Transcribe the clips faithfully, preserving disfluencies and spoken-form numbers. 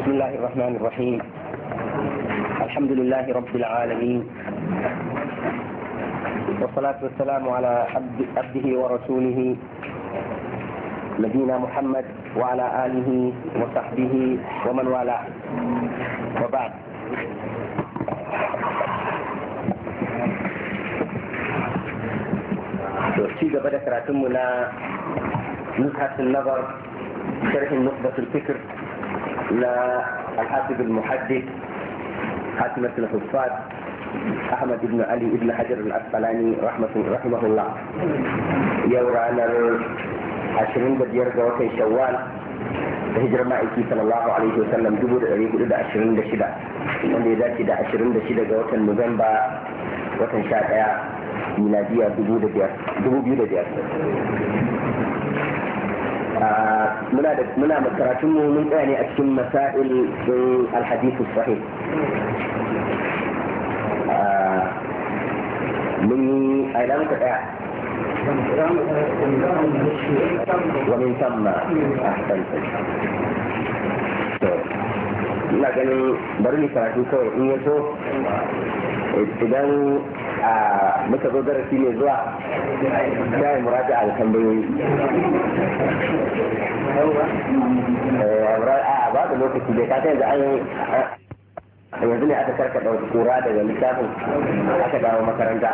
بسم الله الرحمن الرحيم. الحمد لله رب العالمين، والصلاة والسلام على عبده ورسوله نبينا محمد وعلى آله وصحبه ومن والاه، وبعد. ci gaba da karatunmu na nuzhatun nazar sharhin nukhbatul fikr na al-hafiz al-muhaddith حاتمة الحفاظ أحمد بن علي بن حجر الأسقلاني رحمة رحمه الله. يورانا عشرين بدير جوات شوال هجر مائكي صلى الله عليه وسلم جبر يقول إذا عشرين دشدة من إذا كده عشرين دشدة جوات نوفمبر وتن شاء ميلادية دبو دبير دبو بيو دبير. منا منا مكراتمه من يعني أكثر مسائل في الحديث الصحيح. من أيضا كذا ومن ثم أحسنت. ina ganin bari ni karatu kawai in yaso idan muka zo darasi ne zuwa sai muraja al-tambayoyi a ba da lokaci da ka ta yanzu an yanzu ne aka karka da kura daga littafin aka dawo makaranta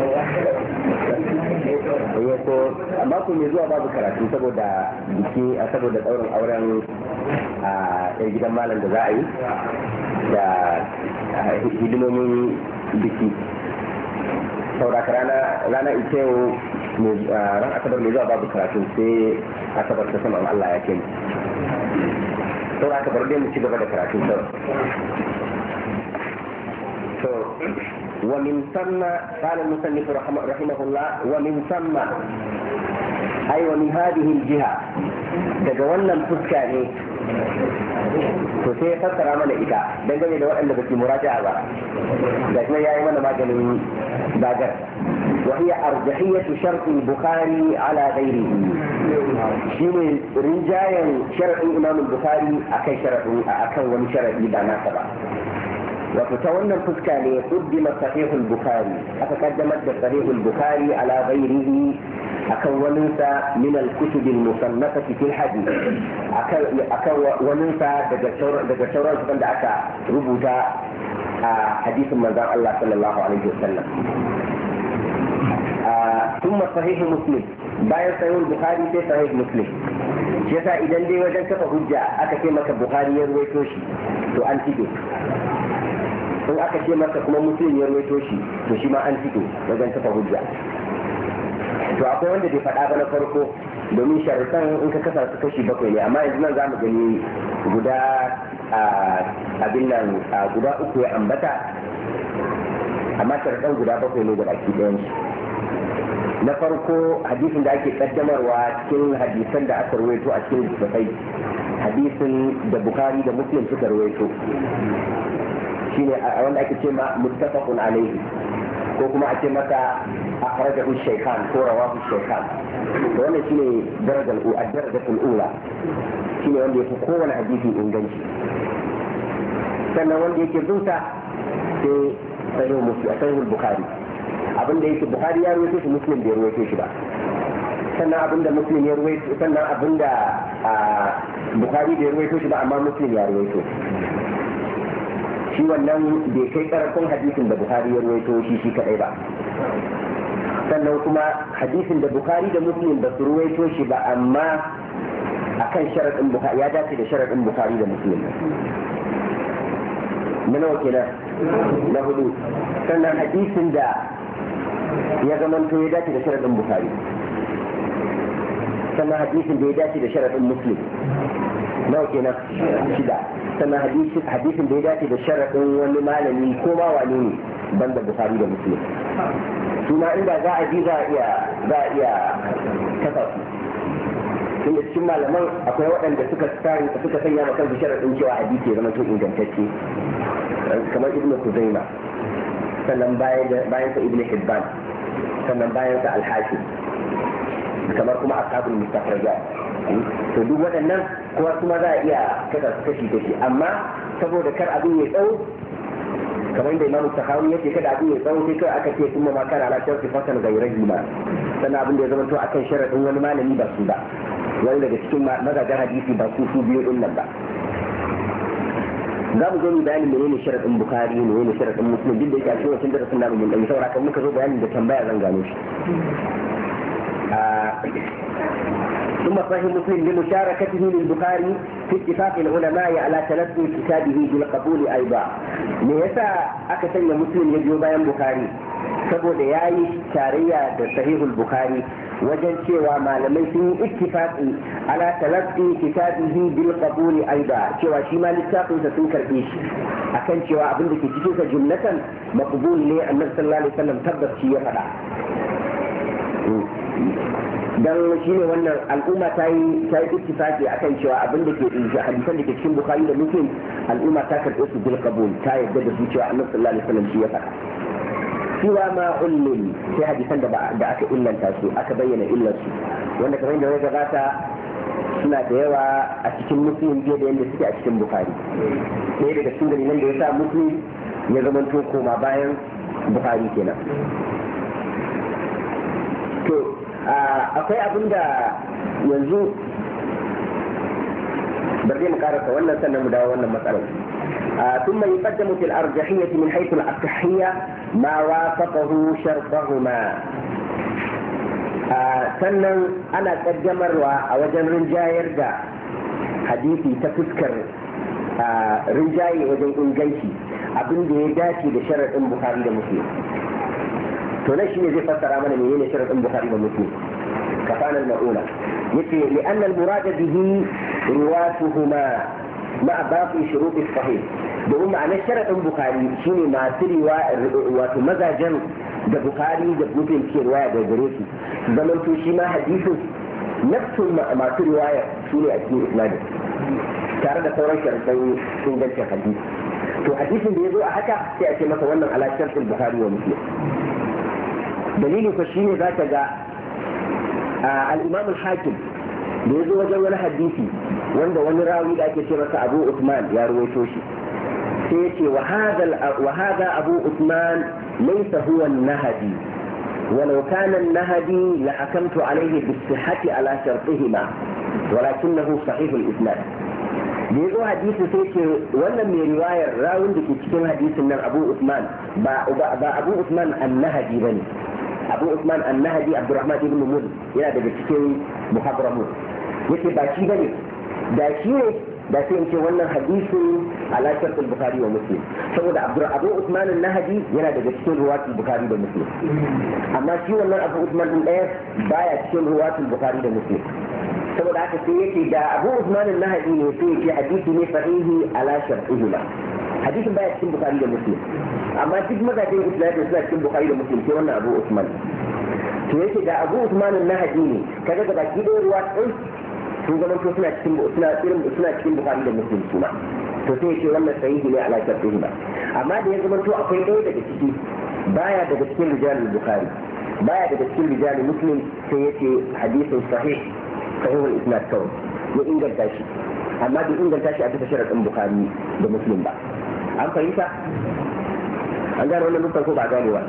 ya so amma ku mai zuwa babu karatu saboda biki a saboda tsaurin auren a yan gidan malam da za a yi da hidimomin biki sauraka rana rana ita yau ran asabar mai zuwa babu karatu sai asabar ta saman Allah ya ke sauraka bar dai mu ci gaba da karatu sau ومن ثم قال المصنف رحمه الله ومن ثم أي ومن هذه الجهة تجولنا الفسكاني فسي فسر عمل إيكا دنجل دواء اللي بسي مراجعة لكن يا إيمان ما قالوا باقر وهي أرجحية شرط البخاري على غيره شين رجايا شرط الإمام البخاري أكي شرط أكي ومن شرط إذا ناسبا وتتولى الفسكاني قدم صحيح البخاري أتقدمت صحيح البخاري على غيره أكوننسى من الكتب المصنفة في الحديث أكوننسى دكتورة عند أكا ربوتا حديث من الله صلى الله عليه وسلم. ثم صحيح مسلم bayan sahih bukhari sai sahih muslim shi yasa idan dai wajen kafa hujja aka ce maka bukhari ya ruwaito shi to an tige in aka ce maka kuma muslim ya ruwaito shi to shi ma an tige wajen kafa hujja. To akwai wanda bai faɗa ba na farko domin sharuɗan in ka kasa su kashi bakwai ne amma yanzu nan za mu gani guda abin nan guda uku ya ambata amma sharuɗan guda bakwai ne da baki ɗayan shi. Na farko hadisin da ake kaddamarwa cikin hadisan da aka ruwaito a cikin littattafai hadisin da Bukhari da Muslim suka ruwaito shine wanda ake ce ma muttafaqun alayhi ko kuma ake maka akhrajahu shaykhan ko rawahu shaykhan to wannan shine darajar ad-darajatul ula shine wanda yake kowane hadisi inganci. Sannan wanda yake zunta sai sahih Muslim sahih Bukhari abinda yake Bukhari ya ruwaito shi Muslim bai ruwaito shi ba, sannan abinda Muslim ya ruwaito sannan abinda Bukhari bai ruwaito shi ba amma Muslim ya ruwaito shi wannan bai kai karfin hadisin da Bukhari ya ruwaito shi shi kadai ba. Sannan kuma hadisin da Bukhari da Muslim ba su ruwaito shi ba amma akan sharadin Bukhari ya dace da sharadin Bukhari da Muslim na nawa kenan na hudu. Sannan hadisin da ya zamanto ya dace da sharadin Bukhari sannan hadisin da ya dace da sharadin Muslim nawa kenan shida. Sannan hadisin da ya dace da sharadin wani malami ko ma wani ne banda Bukhari da Muslim suna inda za a ji za a iya za a iya kasa su tunda cikin malaman akwai waɗanda suka tsari suka sanya ma kansu sharadin cewa hadisi ya zama to ingantacce kamar Ibn Khuzaima, sannan bayan sa Ibn Hibban, sannan bayan sa Al-Hakim, kamar kuma ashabul mustafrajat. To duk waɗannan kowa kuma za a iya kasa kashi kashi amma saboda kar abin ya tsawo kamar da imamu sahawi yake kada abin ya tsawo sai kai aka ce kuma ma kana ala sharti fasan gairahi ma sannan abin da ya zama to akan sharadin wani malami ba su ba wani daga cikin mazajen hadisi ba su su biyu din nan ba za mu zo mu bayanin menene sharadin bukhari menene sharadin muslim duk da yake a cikin wancan darasin namu mun dan saura kan muka zo bayanin da tambaya zan gano shi ثم صحيح مسلم لمشاركته للبخاري في اتفاق العلماء على تلقي كتابه بالقبول ايضا ليسا اكثر مسلم يجوا بيان بخاري saboda ya yi tarayya da sahihul bukhari wajen cewa malamai sun yi ittifaqi ala talaqqi kitabihi bil qabuli aida cewa shi ma littafin sa sun karbe shi akan cewa abin da ke cikin sa jumlatan maqbul ne annabi sallallahu alaihi wasallam tabbaci ya faɗa dan shi ne wannan al'umma ta yi ta yi ittifaqi akan cewa abin da ke hadisan da ke cikin bukhari da muslim al'umma ta karbe su bil qabul ta yadda da su cewa annabi sallallahu alaihi wasallam shi ya faɗa siwa ma ullin sai hadisan da da aka illanta su aka bayyana illar su wanda kamar da ya gabata suna da yawa a cikin muslim fiye da yadda suke a cikin bukhari ɗaya daga cikin dalilan da ya sa muslim ya zamanto koma bayan bukhari kenan to akwai abin da yanzu bari mu karasa wannan sannan mu dawo wannan matsalar ثم يقدم في الأرجحية من حيث الأصحية ما وافقه شرطهما sannan ana kaddamarwa a wajen rinjayar da hadisi ta fuskar rinjaye wajen inganci abin da ya dace da sharaɗin Bukhari da Muslim to nan shine zai fassara mana menene sharaɗin Bukhari da Muslim kafana al-ma'ula yace li anna al-murad bihi riwatuhuma ma baqi shurut as-sahih domin ma'anar sharaɗin Bukhari shine masu riwaya wato mazajen da Bukhari da Muslim ke riwaya da gare su zaman to shi ma hadisin nafsun masu riwaya shine a cikin isnadin tare da sauran sharaɗin ingancin hadisi to hadisin da ya zo a haka sai a ce masa wannan ala sharɗin Bukhari wa Muslim dalili ko shine zaka ga al-Imam al-Hakim da ya zo wajen wani hadisi wanda wani rawi da ake ce masa Abu Uthman ya ruwaito shi sai ya ce wa hada Abu Uthman laysa huwa an-Nahdi ولو كان النهدي لحكمت عليه بالصحة على شرطهما ولكنه صحيح الإسناد da ya zo hadisi sai ce wannan mai riwayar rawun da ke cikin hadisin nan Abu Usman ba Abu Usman an-Nahdi bane Abu Usman an-Nahdi Abdurrahman ibn Mul yana daga cikin muhadramun yace ba shi bane da shi ne da sai in ce wannan hadisin ala shart al-Bukhari wa Muslim saboda Abu Usman an-Nahdi yana daga cikin ruwatul Bukhari da Muslim amma shi wannan Abu Usman din ɗaya baya cikin ruwatul Bukhari da Muslim saboda haka sai yake da Abu Usman an-Nahdi ne sai yake hadisi ne sahihi ala shartihima hadisin baya cikin Bukhari da Muslim amma duk mazajin isnadin suna cikin Bukhari da Muslim sai wannan Abu Usman to yake da Abu Usman an-Nahdi ne kaga ga baki da ruwa din sun zama to suna cikin suna irin suna cikin Bukhari da Muslim kuma to sai yake wannan sahihi ne ala shartihima amma da ya zama to akwai ɗaya daga ciki baya daga cikin rijalul Bukhari baya daga cikin rijalul Muslim sai yake hadisin sahih sahihul isnad kawai ya inganta shi amma bai inganta shi a bisa sharaɗin Bukhari da Muslim ba an fahimta an gane wannan nufin ko ba gane ba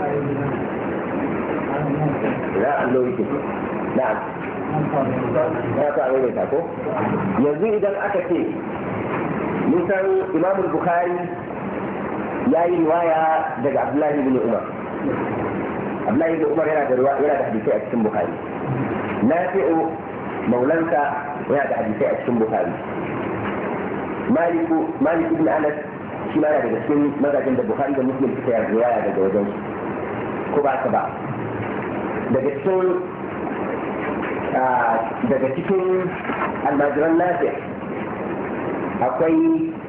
ya Allah yake na'am ya ta aure ta ko yanzu idan aka ce mun san Imam Bukhari ya yi riwaya daga Abdullahi ibn Umar Abdullahi ibn Umar yana da yana da hadisi a cikin Bukhari Nafi'u maulanka yana da hadisai a cikin Bukhari Maliku Malik ibn Anas shi ma daga cikin mazajin da Bukhari da Muslim suka yi riwaya daga wajen ko ba ka ba daga cikin daga cikin almajiran Nafi akwai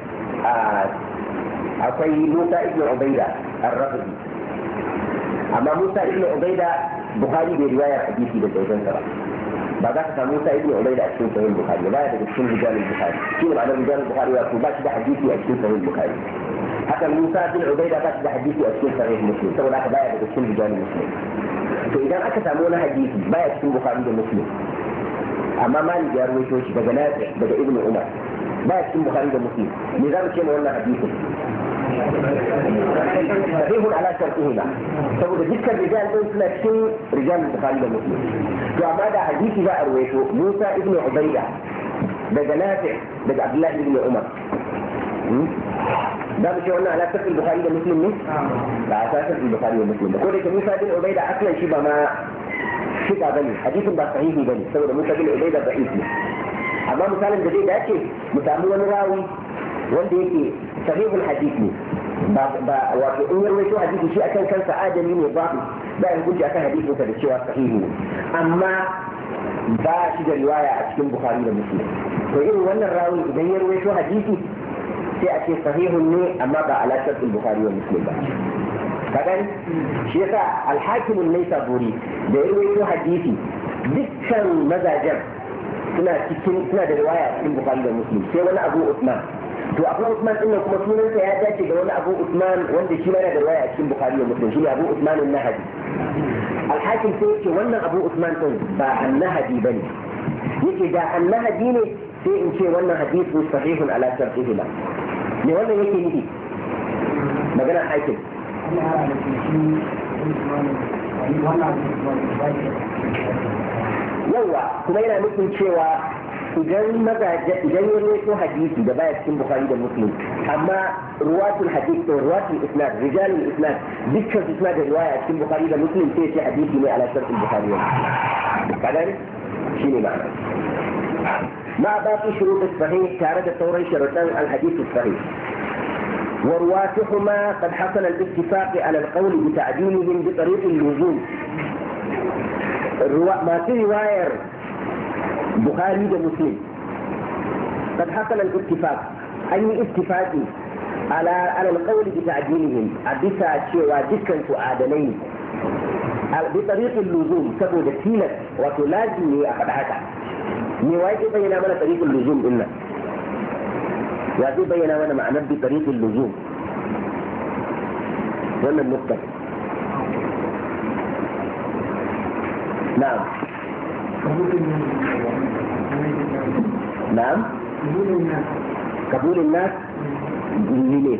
akwai Musa ibn Ubaida ar-Rafidi amma Musa ibn Ubaida Bukhari bai riwaya hadisi daga wajen sa ba ba za ka samu Musa ibn Ubaida a cikin sahih Bukhari ba ya daga cikin rijalul Bukhari shi ne ma'anar rijalul Bukhari wato ba shi da hadisi a cikin sahih Bukhari haka Musa ibn Ubaida ba shi da hadisi a cikin sahih Muslim saboda haka baya daga cikin rijalul Muslim to idan aka samu wani hadisi baya cikin Bukhari da Muslim amma malik ya rawaito shi daga nafi daga ibnu umar ba cikin bukhari da muslim me za mu ce ma wannan hadisin sahihun ala shartihima saboda dukkan rijal din suna cikin rijal bukhari da muslim to amma da hadisi za a rawaito musa ibnu ubayda daga nafi daga abdullahi ibnu umar da mu ce wannan ala shartin bukhari da muslim ne ba a shartin bukhari da muslim ko da ke musa ibnu ubayda aslan shi ba ma shika bane hadisin ba sahihi bane saboda musa ibnu ubayda da'if ne amma misalin da zai dace mu samu wani rawi wanda yake sahihul hadith ne ba wato in ya rawaito hadisi shi akan kansa adami ne ba ba in hujja akan hadisin sa da cewa sahihi ne amma ba shi da riwaya a cikin bukhari da muslim to irin wannan rawi idan ya rawaito hadisi sai a ce sahihun ne amma ba ala shartul bukhari wa muslim ba kadan shi yasa al-hakim an-naisaburi da ya rawaito hadisi dukkan mazajen suna cikin suna da riwaya cikin bukhari da muslim sai wani abu usman to abu usman din nan kuma sunansa ya dace da wani abu usman wanda shi ma yana da riwaya cikin bukhari da muslim shi ne abu usman an-nahdi al-hakim sai yake wannan abu usman din ba an-nahdi bane yake da an-nahdi ne sai in ce wannan hadisi sahihun ala shartihi la me wannan yake nufi magana hakim yawa kuma yana nufin cewa idan magaje idan ya rawaito hadisi da baya cikin bukhari da muslim amma ruwatul hadith da ruwatul isnad rijalul isnad dukkan su suna da riwaya a cikin bukhari da muslim sai ce hadisi ne ala shartul bukhari kadan shine ma'ana ma baqi shurut as-sahih tare da sauran sharuɗan al-hadith as-sahih ورواتهما قد حصل الاتفاق على القول بتعديلهم بطريق اللزوم ما في رواية بخاري ومسلم قد حصل الاتفاق أي اتفاق على على القول بتعديلهم أبسا شيء دكا سعادلين بطريق اللزوم سبو دكيلة وتلازم أحد حتى نواجه بينا من طريق اللزوم إلا وهذه بينا من معنى بطريق اللزوم ولا النقطة نعم نعم قبول الناس ليه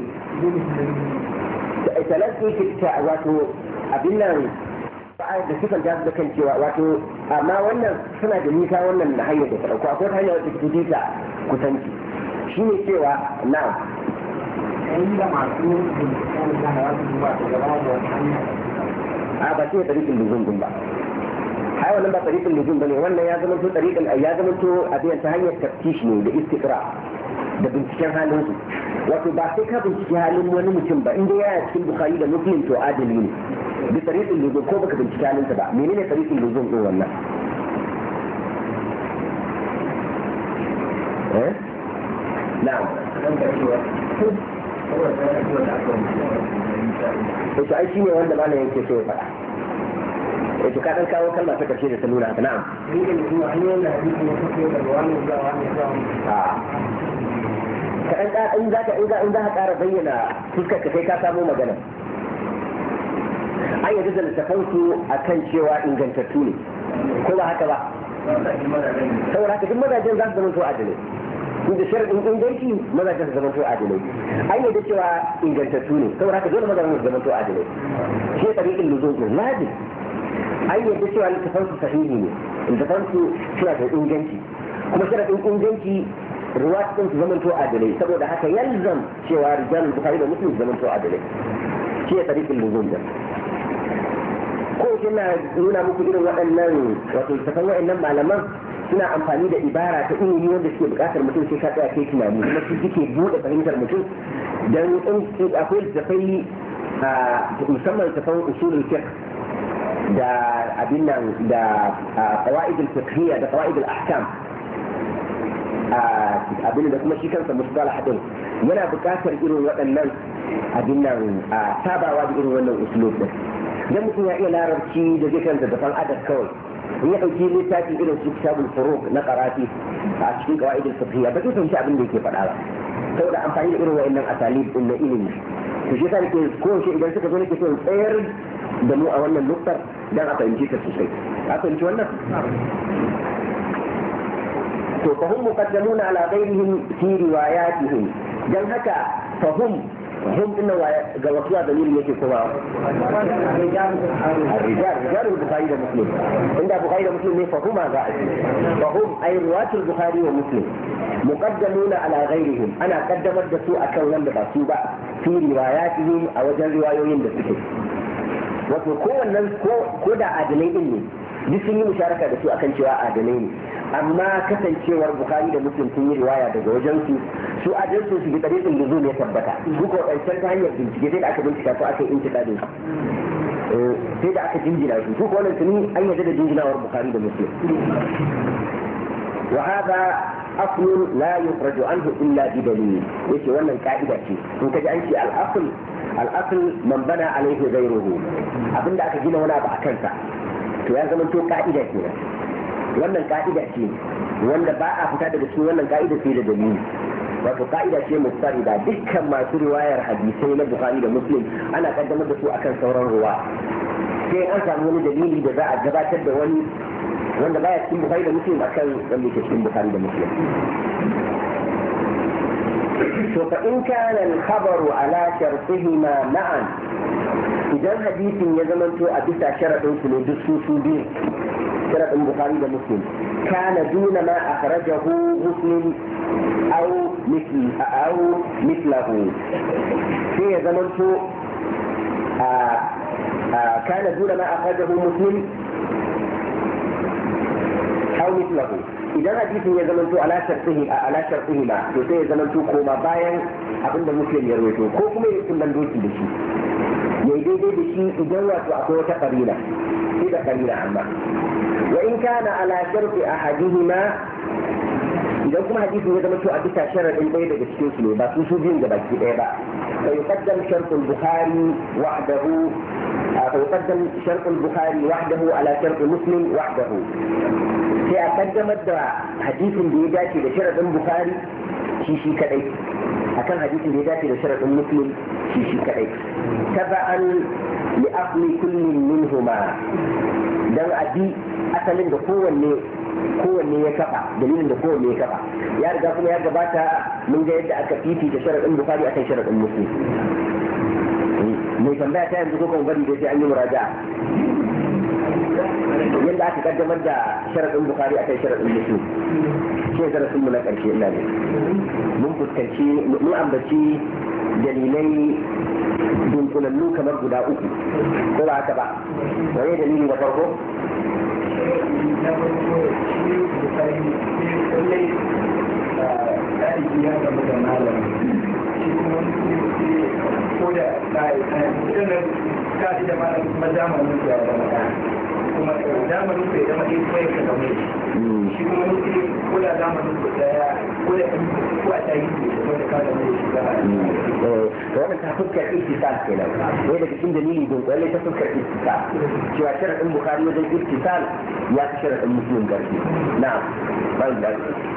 ثلاثة في التعوات أبنا da sukan ja da kan cewa wato amma wannan suna da nisa wannan hanyar da ta dauko akwai hanyar da ta nisa kusanci shine cewa na'am yayin da masu da wasu ba su gaba da wata hanya a ba ce tariqin luzum din ba hai wannan ba tariqin luzum bane wannan ya zama to tariqin ya zama to abin ta hanyar taftish ne da istiqra da binciken halin su wato ba sai ka bincike halin wani mutum ba inda yana cikin bukhari da muslim to adali ne bi tariqin luzum ko baka bincike halin sa ba menene tariqin luzum din wannan eh na'am to ai shine wanda malam yake so ya faɗa eh to ka dan kawo kalma ta karshe da ta nuna haka na'am kaɗan ka in za ka in za ka ƙara bayyana fuskar ka sai ka samu magana an yadda da littafansu a kan cewa ingantattu ne ko ba haka ba saboda haka duk mazajen za su zama to adalai da sharadin inganci mazajen su zama to adalai an yadda cewa ingantattu ne saboda haka dole mazajen su zama to adalai shi tariqin luzum din lazim an yadda cewa littafansu sahihi ne littafansu suna da inganci kuma sharadin inganci ruwat din su zama to adalai saboda haka yalzam cewa rijal bukhari da muslim su zama to adalai shi tariqin luzum din ko kina nuna muku irin waɗannan wato tafan waɗannan malaman suna amfani da ibara ta ilimi wanda suke buƙatar mutum sai ka tsaya kai tunani kuma su suke buɗe fahimtar mutum dan in akwai tafai a musamman tafan usulul fiqh da abin nan da qawaid al-fiqhiyya da qawaid al-ahkam abin da kuma shi kansa mustalah din yana buƙatar irin waɗannan abin nan sabawa da irin wannan usulul din dan mutum ya iya larabci da zai karanta dafan adab kawai in ya dauki littafi irin su kitabul furuq na qarati a cikin qawaidul fiqhiyya ba zai fahimci abin da yake faɗa ba saboda amfani da irin wayannan asalib din na ilimi to shi yasa nake ko shi idan suka zo nake so tsayar da mu a wannan nuktar dan a fahimci ta sosai a fahimci wannan to fahum muqaddamuna ala ghayrihim fi riwayatihim dan haka fahum هم إنه جواسوا دليل يجي كوا الرجال رجال البخاري ومسلم عند البخاري ومسلم فهم ذائع فهم أي رواة البخاري ومسلم مقدمون على غيرهم أنا قدمت دسوء أكون بسوبة في رواياتهم أو جل روايين بسكت وتكون الناس كودا عدلين duk sun yi musharaka da su akan cewa adalai ne amma kasancewar bukhari da muslim sun yi riwaya daga wajen su su adalcin su bi tariqin nuzul ya tabbata duk wadancan ta hanyar bincike sai da aka bincika ko aka yi intiqadin su sai da aka jinjina su duk wannan tuni an yadda da jinjinawar bukhari da muslim wa hada asl la yukhraju anhu illa bi dalil yace wannan ka'ida ce in kaji an ce al asl al asl man bana alayhi ghayruhu abinda aka gina wani abu akan sa to ya zama to ka'ida kenan wannan ka'ida ce wanda ba a fita daga cikin wannan ka'ida sai da dalili wato ka'ida ce mustarida dukkan masu riwayar hadisai na bukhari da muslim ana kaddamar da su akan sauran ruwa sai an samu wani dalili da za a gabatar da wani wanda baya cikin bukhari da muslim akan wanda yake cikin bukhari da muslim to fa in kana al-khabaru ala shartihima ma'an idan hadisin ya zamanto a bisa sharadin su ne duk su su biyu sharadin bukhari da muslim kana duna ma akhrajahu muslim aw misli aw mithlahu sai ya zamanto a kana duna ma akhrajahu muslim aw mithlahu idan hadisin ya zamanto ala shartihi ala shartihi ma to sai ya zamanto koma bayan abinda muslim ya rawaito ko kuma ya kullan doki da shi ya yi daidai da shi idan wato akwai wata ƙarina sai da ƙarina amma wa in kana ala sharfi ahadihima idan kuma hadisin ya zama to a bisa sharadin ɗaya daga cikin su ne ba su su biyun da baki ɗaya ba fa yuqaddam shartu al-bukhari wahdahu fa yuqaddam shartu al-bukhari wahdahu ala shartu muslim wahdahu sai a kaddamar da hadisin da ya dace da sharadin bukhari shi shi kadai akan hadisin da ya dace da sharadin muslim shi shi kadai taba'an li asli kullin minhuma dan abi asalin da kowanne kowanne ya kafa dalilin da kowanne ya kafa ya riga kuma ya gabata mun ga yadda aka fifita sharadin bukhari akan sharadin muslim mai tambaya ta yanzu ko kuma bari dai sai an yi muraja'a yadda aka kaddamar da sharadin bukhari akan sharadin muslim shi ne darasin mu na karshe ina ne mun fuskanci mun ambaci dalilai dunkulallu kamar guda uku ko ba haka ba wani dalili na farko ko da ka da malam kuma zamanin da kuma zamanin da ya zama ɗin kuma ya kaga mai shi kuma nufi ko da zamanin da daya ko da ko a tayi da da kaga mai shi ba to wannan ta fuskar ittisal kenan wai daga cikin dalili don kwalle ta fuskar ittisal cewa sharadin bukhari wajen ittisal ya fi sharadin muslim garfi na'am ban da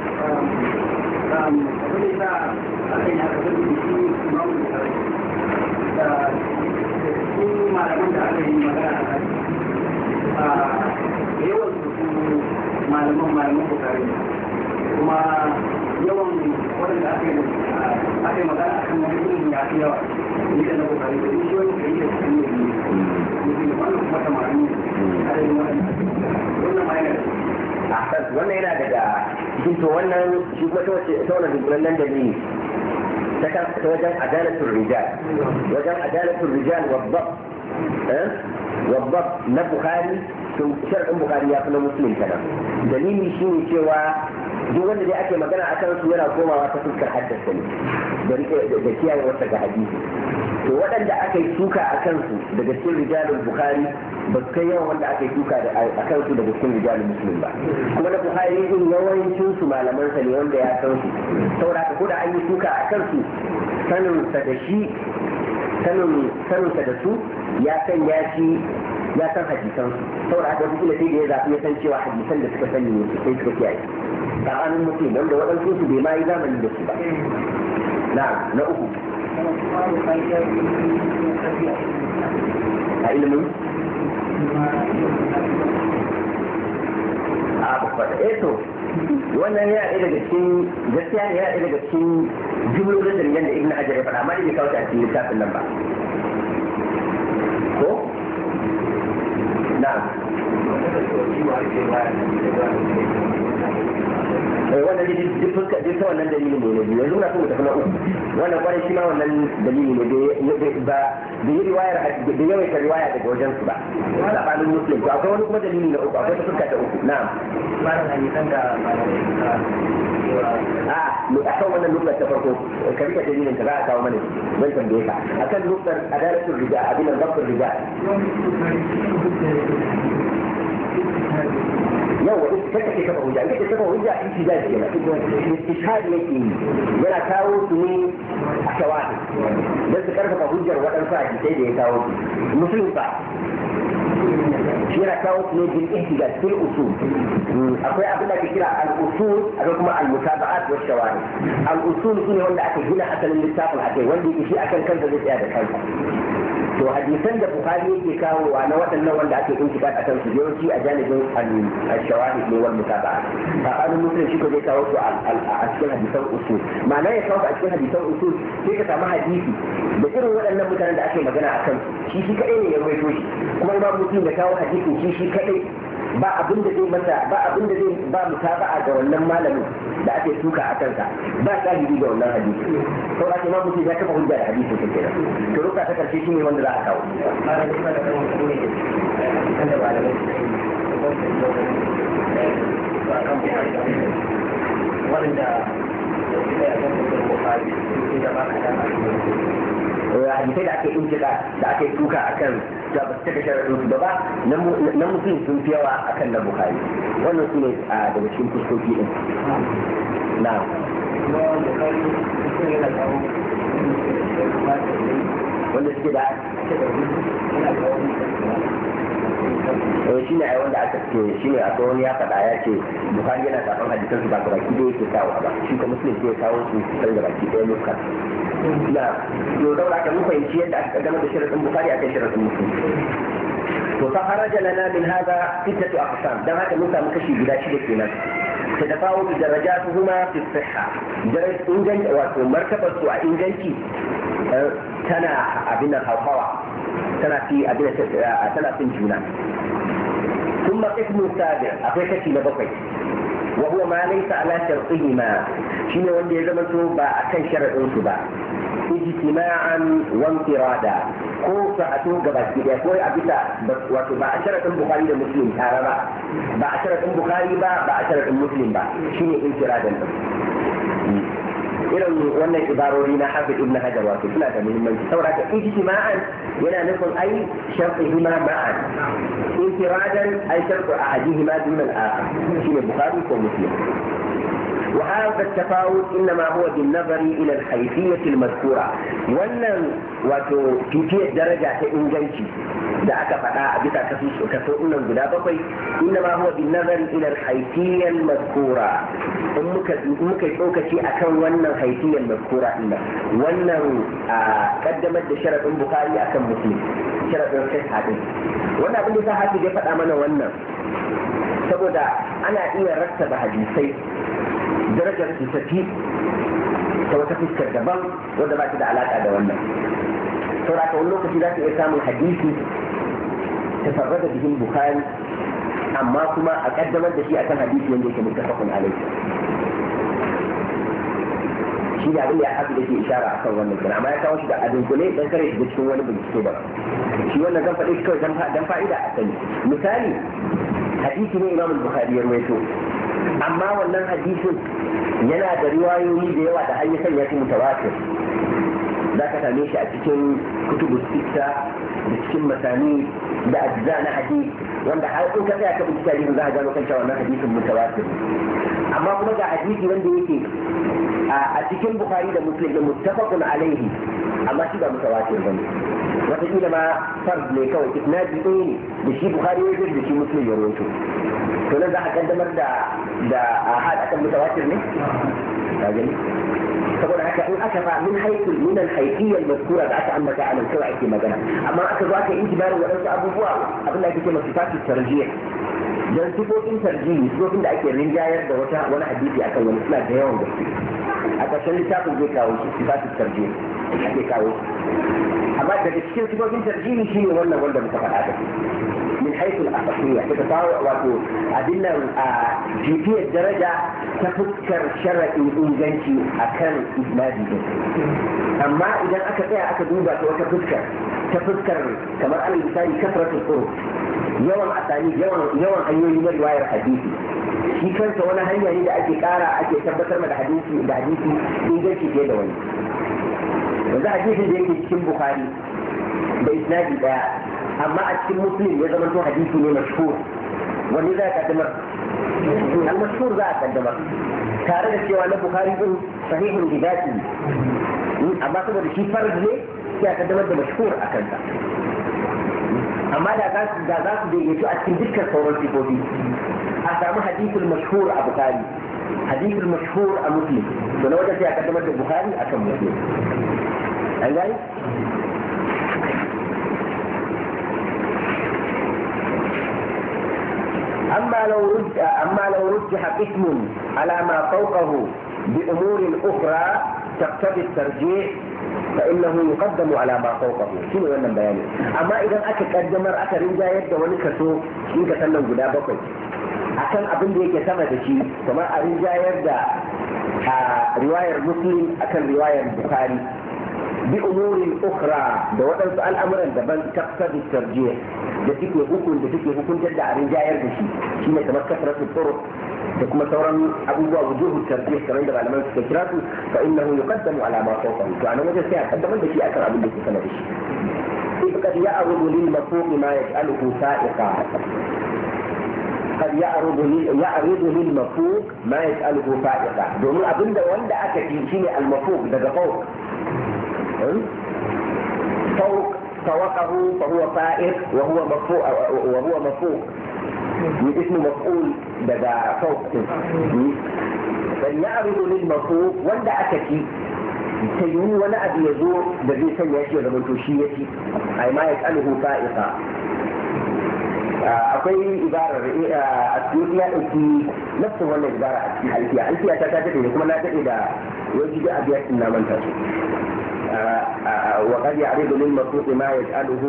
um wani da akai ya kaga shi imamu da su malaman da aka yi magana a kai a yawan malaman malaman bukari kuma yawan waɗanda aka yi aka yi magana a kan wani ilimin ya fi yawa ne da na bukari da shi wani kai da su ne ne ne wannan kuma tamarin a da yin waɗanda wannan ma yana da wannan yana daga cikin to wannan shi kuma ta wannan dunkulen nan dalili ta wajen adalatul rijal wajen adalatul rijal wabbab wabbab na bukhari sharɗin bukhari ya fi na muslim kana dalili shi ne cewa duk wanda dai ake magana a kan su yana komawa ta fuskar haddasa ne da kiyaye wata ga hadisi to waɗanda aka yi suka a kansu daga cikin rijalul bukhari ba su kai yawan wanda aka yi suka a kansu daga cikin rijalul muslim ba kuma na bukhari din yawancin su malaman sa ne wanda ya san su saboda ko da an yi suka a kansu sanin sa da shi sanin sanin sa da su ya san ya shi ya san hadisan su saboda haka wata kila sai da ya zafi ya san cewa hadisan da suka sani ne sai suka kiyaye tsakanin muslim wanda waɗansu su bai ma yi zamani da su ba na na uku a ilimin a babba da eto wannan ya ɗaya daga cikin gaskiya ne ya ɗaya daga cikin jumlolin dalilan da ibn hajar ya faɗa amma da bai kawo ta a cikin littafin nan ba ko na'am wannan da duk fuska duk ta wannan dalilin ne ne yanzu na so ta kuma uku wannan kwarai shi ma wannan dalili ne ba da yi riwayar da yawaita riwaya daga wajen su ba sabanin muslim to akwai wani kuma dalili na uku akwai ta fuska ta uku na'am a akan wannan nukar ta farko ka rika dalilin ka za a kawo mana zan tambaye ka akan nukar adalatul rija abin da zabtul rija yau kaka ke kafa hujja kake kafa hujja in shi zai kenan istishhad yake yana kawo su ne a shawahid dan su karfafa hujjar waɗansu hadisai da ya kawo su muslim fa shi yana kawo su ne bil ihtijaj fil usul akwai abin da ake kira al usul akwai kuma al mutaba'at wa shawahid al usul shine wanda ake gina asalin littafin akai wanda yake shi akan kansa zai tsaya da kansa to hadisan da bukhari yake kawowa na waɗannan wanda ake intibat akan su yawanci a janibin al-shawahid ne wal mutaba'at sabanin muslim shi ko zai kawo su a cikin hadisan usul ma'ana ya kawo a cikin hadisan usul sai ka samu hadisi da irin waɗannan mutanen da ake magana akan shi shi kadai ne ya rawaito shi kuma imam muslim da kawo hadisin shi shi kadai ba abin da zai masa ba abin da zai ba mutaba'a ga wannan malamin da ake tuka a kansa ba shahidi ga wannan hadisi to ake ma mutum ya kafa hujja da hadisin sa kenan to ruka ta karshe shine wanda za a kawo wanda hadisai da ake injika da ake tuka akan da ba su cika sharaɗin su ba na mutum sun fi yawa akan na bukari wannan su ne daga cikin fuskoki din na wanda suke da shi ne a wanda aka ce shi ne a wani ya faɗa ya ce bukari yana kafin hadisansu ba ga baki ɗaya ke kawo ba shi ka musulun ke kawo su sai da baki ɗaya muka na yau da aka mun fahimci yadda aka kaddamar da sharaɗin bukari a kan sharaɗin musulun to fa haraja lana min hada sittatu aqsam dan haka mun samu kashi guda shida kenan تتفاوت درجاتهما في الصحة درجة إنجن ومرتبة إنجنتي تنا أبنا الحوحوة تنا في أبنا تنا في الجنة ثم قسم السابع أفريقيا لبقي وهو ما ليس على شرطهما شنو وندي زمنته بأكن شرط أنسبا اجتماعا وانفرادا ko sa a tun gaba ki da ko a bisa wato ba a sharaɗin bukhari da muslim tare ba ba a sharaɗin bukhari ba ba a sharaɗin muslim ba shine infiradan din irin wannan ibarori na hafiz ibn hajar wato suna da muhimmanci saboda ka ijtima'an yana nufin ai shartuhuma ma'an infiradan ai shartu ahadihima dun al-akhar shine bukhari ko muslim وهذا التفاوت إنما هو بالنظر إلى الحيثية المذكورة وأن وتوتي الدرجة إنجنتي da aka faɗa a bisa kaso nan guda bakwai inna huwa bin nazari ila al-haytiyya al-mazkura in muka muka tsokaci akan wannan haytiyya al-mazkura din wannan kaddamar da sharadin bukhari akan muslim sharadin sahih din wannan abin da sa hafi ya faɗa mana wannan saboda ana iya rattaba hadisai darajar su tafi ta wata fuskar daban wanda ba ta da alaka da wannan saboda wani lokaci za ka iya samun hadisi tafarrada bihin bukhari amma kuma a kaddamar da shi akan hadisi wanda yake muttafaqun alayhi shi da abin da ya haɗu da ke ishara akan wannan kenan amma ya kawo shi da adunkule dan kare shi da cikin wani bincike ba shi wannan zan faɗi kawai dan fa'ida a sani misali hadisi ne imam bukhari ya rawaito amma wannan hadisin yana da riwayoyi da yawa da hanyar sanya shi mutawatir za ka same shi a cikin kutubu sitta da cikin masani da ajza na hadisi wanda har in ka tsaya ka bi tarihin za ka gano kan cewa wannan hadisin mutawatir amma kuma ga hadisi wanda yake a cikin bukhari da muslim da muttafaqun alaihi amma shi ba mutawatir bane wataƙila ma fard ne kawai isnadi ɗaya ne da shi bukhari ya da shi muslim ya rawaito to nan za a kaddamar da da ahad akan mutawatir ne ka gani saboda haka in aka fa min haythu min al-haythiyya al-mazkura da aka ambata a nan kawai ake magana amma aka zo aka injibarin waɗansu abubuwa abin da ake cewa sifatu tarjih don sifofin tarjihi sifofin da ake rinjayar da wata wani hadisi akan wani suna da yawan gaske a ƙarshen littafin zai kawo shi sifatun tarjihi ake kawo amma daga cikin sifofin tarjihi shi ne wannan wanda muka faɗa da min haithul asahiyya ta kawo wato abin nan a jifiyar daraja ta fuskar sharaɗin inganci akan isnadi din amma idan aka tsaya aka duba ta wata fuskar ta fuskar kamar alal misali kasratul turuq yawan asani yawan yawan hanyoyi na riwayar hadisi shi kansa wani hanya ne da ake kara ake tabbatar da hadisi da hadisi inganci fiye da wani yanzu hadisin da yake cikin bukhari da isnadi daya amma a cikin muslim ya zama to hadisi ne mashhur wani za a kaddamar al-mashhur za a kaddamar tare da cewa na bukhari din sahihun bidati amma saboda shi farz ne sai a kaddamar da mashhur a kansa amma da za su da za su daidaitu a cikin dukkan sauran sifofi a samu hadithul mashhur a bukhari hadithul mashhur a muslim to na wajen sai a kaddamar da bukhari akan muslim an gani أما لو رجح أما لو رجح قسم على ما فوقه بأمور أخرى تقتضي الترجيح فإنه يقدم على ما فوقه شنو wannan bayani amma idan aka kaddamar aka rinjayar da wani kaso in ka sannan guda bakwai akan abin da yake sama da shi kamar a rinjayar da riwayar muslim akan riwayar bukhari bi umurin ukhra da waɗansu al'amuran daban taqtadi tarjih da suke hukun da suke hukuntar da a rinjayar da shi shine kamar kasratu turuq da kuma sauran abubuwa wujuhu tarjih kamar da malaman suka kira su fa innahu yuqaddamu ala ma fawqahu to anan wajen sai a kaddamar da shi akan abin da ke sama da shi sai kad ya'rudu lil mafhuq ma yaj'aluhu sa'iqa kad ya'rudu lil ya'rudu lil mafhuq ma yaj'aluhu sa'iqa domin abinda wanda aka yi shine al mafhuq daga fawq فوق فوقه فهو فائق وهو مفوق وهو مفوق اسم مفعول بدا فوق فليعرض للمفوق وندع أكتي سيوني ولا أبي يزور بذي سيأتي وذبن توشيتي أي ما يسأله فائقا akwai ibarar asiriya ɗauki nafsin wannan ibara a cikin alfiya alfiya ta ta daɗe kuma na daɗe da wajen da abiyar na manta su وقد يعرض للمخلوق ما يجعله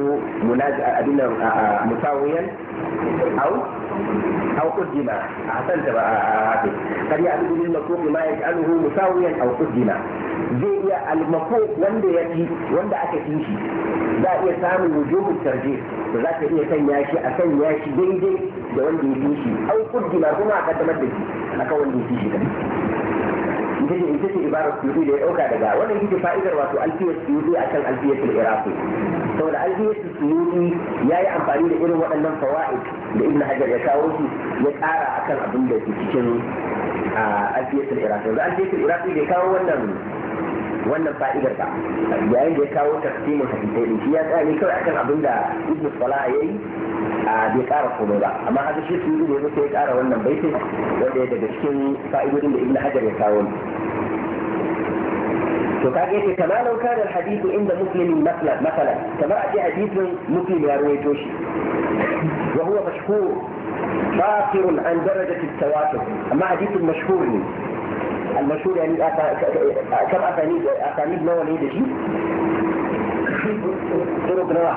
مساويا أو أو قدم أحسنت قد يعرض للمخلوق ما يجعله مساويا أو قدم زي المخلوق وند يجي وند أكتيشي ذا يسام وجوب الترجيح ذاك إيه سنيا شيء أسنيا شيء دي دي ده وند يجيشي أو قدم هما قدمت به أكو وند يجيشي ita ce ita ce ibarar suyuti da ya ɗauka daga wannan ita fa'idar wato alfiyar suyuti a kan alfiyar iraqi saboda alfiyar suyuti ya yi amfani da irin waɗannan fawa'id da ibn hajar ya kawo su ya ƙara akan abin da ke cikin alfiyar iraqi yanzu alfiyar iraqi bai kawo wannan wannan fa'idar ba yayin da ya kawo tafsirin hadisai din shi ya tsaya ne kawai akan abin da ibn salah ya yi bai ƙara komai ba amma haka shi su ne sai ya ƙara wannan baitin wanda ya daga cikin fa'idodin da ibn hajar ya kawo to kage yake kama lau kana alhadithu inda muslimin masalan masalan kamar a ce hadisin muslim ya rawaito shi wa huwa mashhur باقر عن درجة التواتر أما حديث المشهور لي. المشهور يعني كم أسانيد أسانيد نوع ليه شيء طرق نوع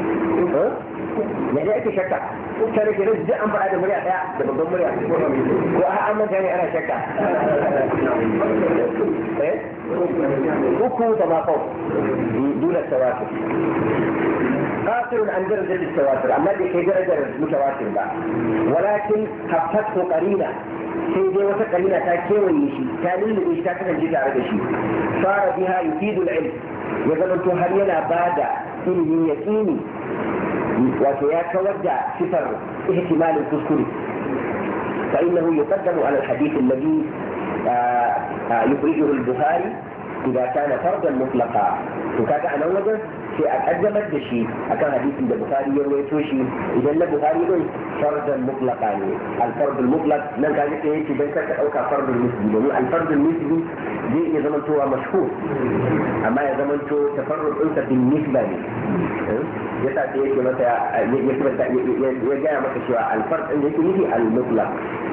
يعني أنت شكا كان كده زي أم بعد مريع يا ده بدون مريع وأهم يعني أنا شكا إيه وكو تماطو دون التواتر قاصر عن درجة التواتر أما دي كي درجة متواتر بقى ولكن حفظته قرينة sai dai wata kalila ta kewaye shi ta lullube shi ta kasance tare da shi fara biha yufidu al-ilm ya zamanto har yana bada ilimi yaqini wato ya kawar da sifar ihtimalin kuskure fa innahu yuqaddamu ala al-hadith alladhi yukhrijuhu al-bukhari إذا كان فردا مطلقا وكذا أنا وجد في أقدم الدشي أكان حديث البخاري يرويتوشي إذا البخاري يقول فردا مطلقا الفرد المطلق من كان يكي في بنكة أو كفرد المثلي يعني الفرد المثلي دي يزمنتو مشهور أما يزمنتو تفرد أنت بالنسبة لي يسأل يكي مثلا يجاء مثلا الفرد المثلي المطلق.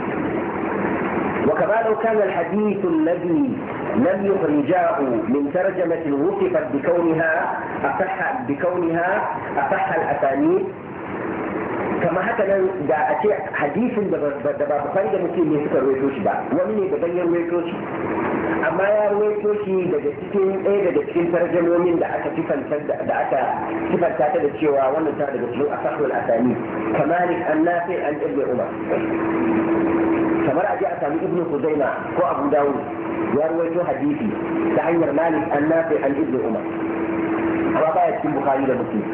وكما لو كان الحديث الذي لم يخرجاه من ترجمة وصفت بكونها أصح بكونها أصح الأسانيد كما هكذا دا أشياء حديث دبا بخاري دا مسلم يسكر ويتوش با ومن يتبين ويتوش أما يا ويتوشي دا جسكين إيه دا جسكين ترجم ومن دا أكا كفن دا أكا كفن تاتا دا تشيوا وانا تاتا دا تشيوا أصح الأسانيد كمالك النافع عن ابن عمر kamar aje a sami ibnu Khuzaima ko Abu Dawud ya rawaito hadisi ta hanyar Malik an-Nafi an Ibn Umar amma baya cikin Bukhari da Muslim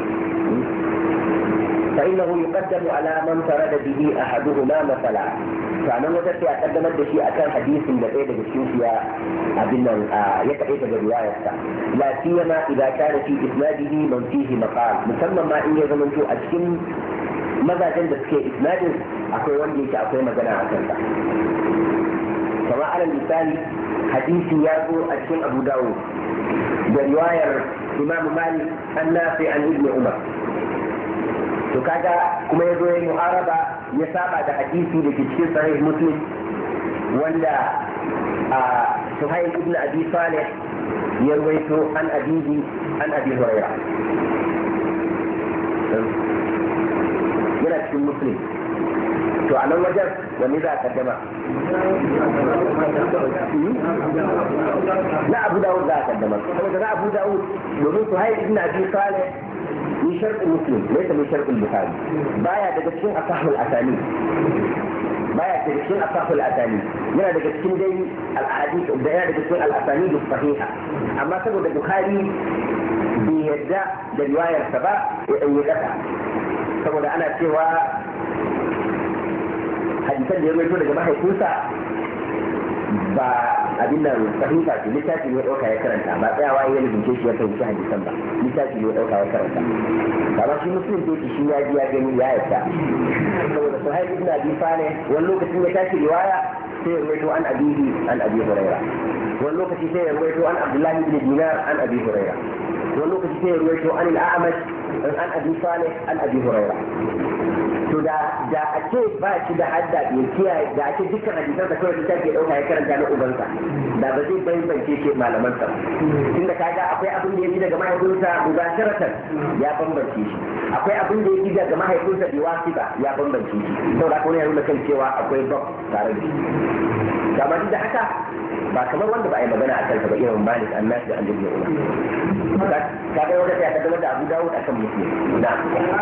fa innahu yuqaddamu ala man farada bihi ahaduhuma mathala sanan wata sai a kaddamar da shi akan hadisin da ɗaya daga cikin ya abin nan ya kaɗai daga riwayarsa la siyama idza kana fi isnadihi man fihi maqal musamman ma in ya zamanto a cikin mazajen da suke isnadin akwai wanda yake akwai magana a kansa kama alal misali hadisi ya zo a cikin Abu Dawud da riwayar Imam Malik an Nafi an Ibn Umar to kaga kuma ya zo ya mu'araba ya saba da hadisi da ke cikin Sahih Muslim wanda a Suhail ibn Abi Salih ya rawaito an Abihi an Abi Hurairah yana cikin Muslim to a nan wajen wani za a kaddama na Abu Dawud za a kaddama saboda na Abu Dawud domin su haini ibn Abi Salih ni sharqul Muslim laysa min sharqul Bukhari baya daga cikin asahul asani baya daga cikin asahul asani yana daga cikin dai al-hadith da yana daga cikin al-asanid sahiha amma saboda Bukhari bai yadda da riwayarsa ba ya yi kasa saboda ana cewa hadisan da ya rawaito daga mahaifinsa ba abin nan fahimta ce littafi ne ɗauka ya karanta ba tsayawa ya rubuce shi ya fahimci hadisan ba littafi ne ɗauka ya karanta amma shi musulun ce shi ya ji ya gani ya yarda saboda su haifi ibn abi salih wani lokacin ya tashi riwaya sai ya rawaito an abihi an abi huraira wani lokaci sai ya rawaito an abdullahi ibn dinar an abi huraira wani lokaci sai ya rawaito an al-a'mash an abi salih an abi huraira to da da a ce ba shi da hadda ya kiyaye da ake dukkan hadisan da kawai ta ke dauka ya karanta na ubansa da ba zai bambance ce malaman sa tunda kaga akwai abin da ya ji daga mahaifinsa mubasharatan ya bambance shi akwai abin da ya ji daga mahaifinsa bi wasiba ya bambance shi saboda kuma ya nuna kan cewa akwai bab tare da shi kamar da haka ba kamar wanda ba a yi magana a kansa ba irin Malik annabi da Ibn Umar ka ga wanda ya kaddamar da Abu Dawud akan Muslim da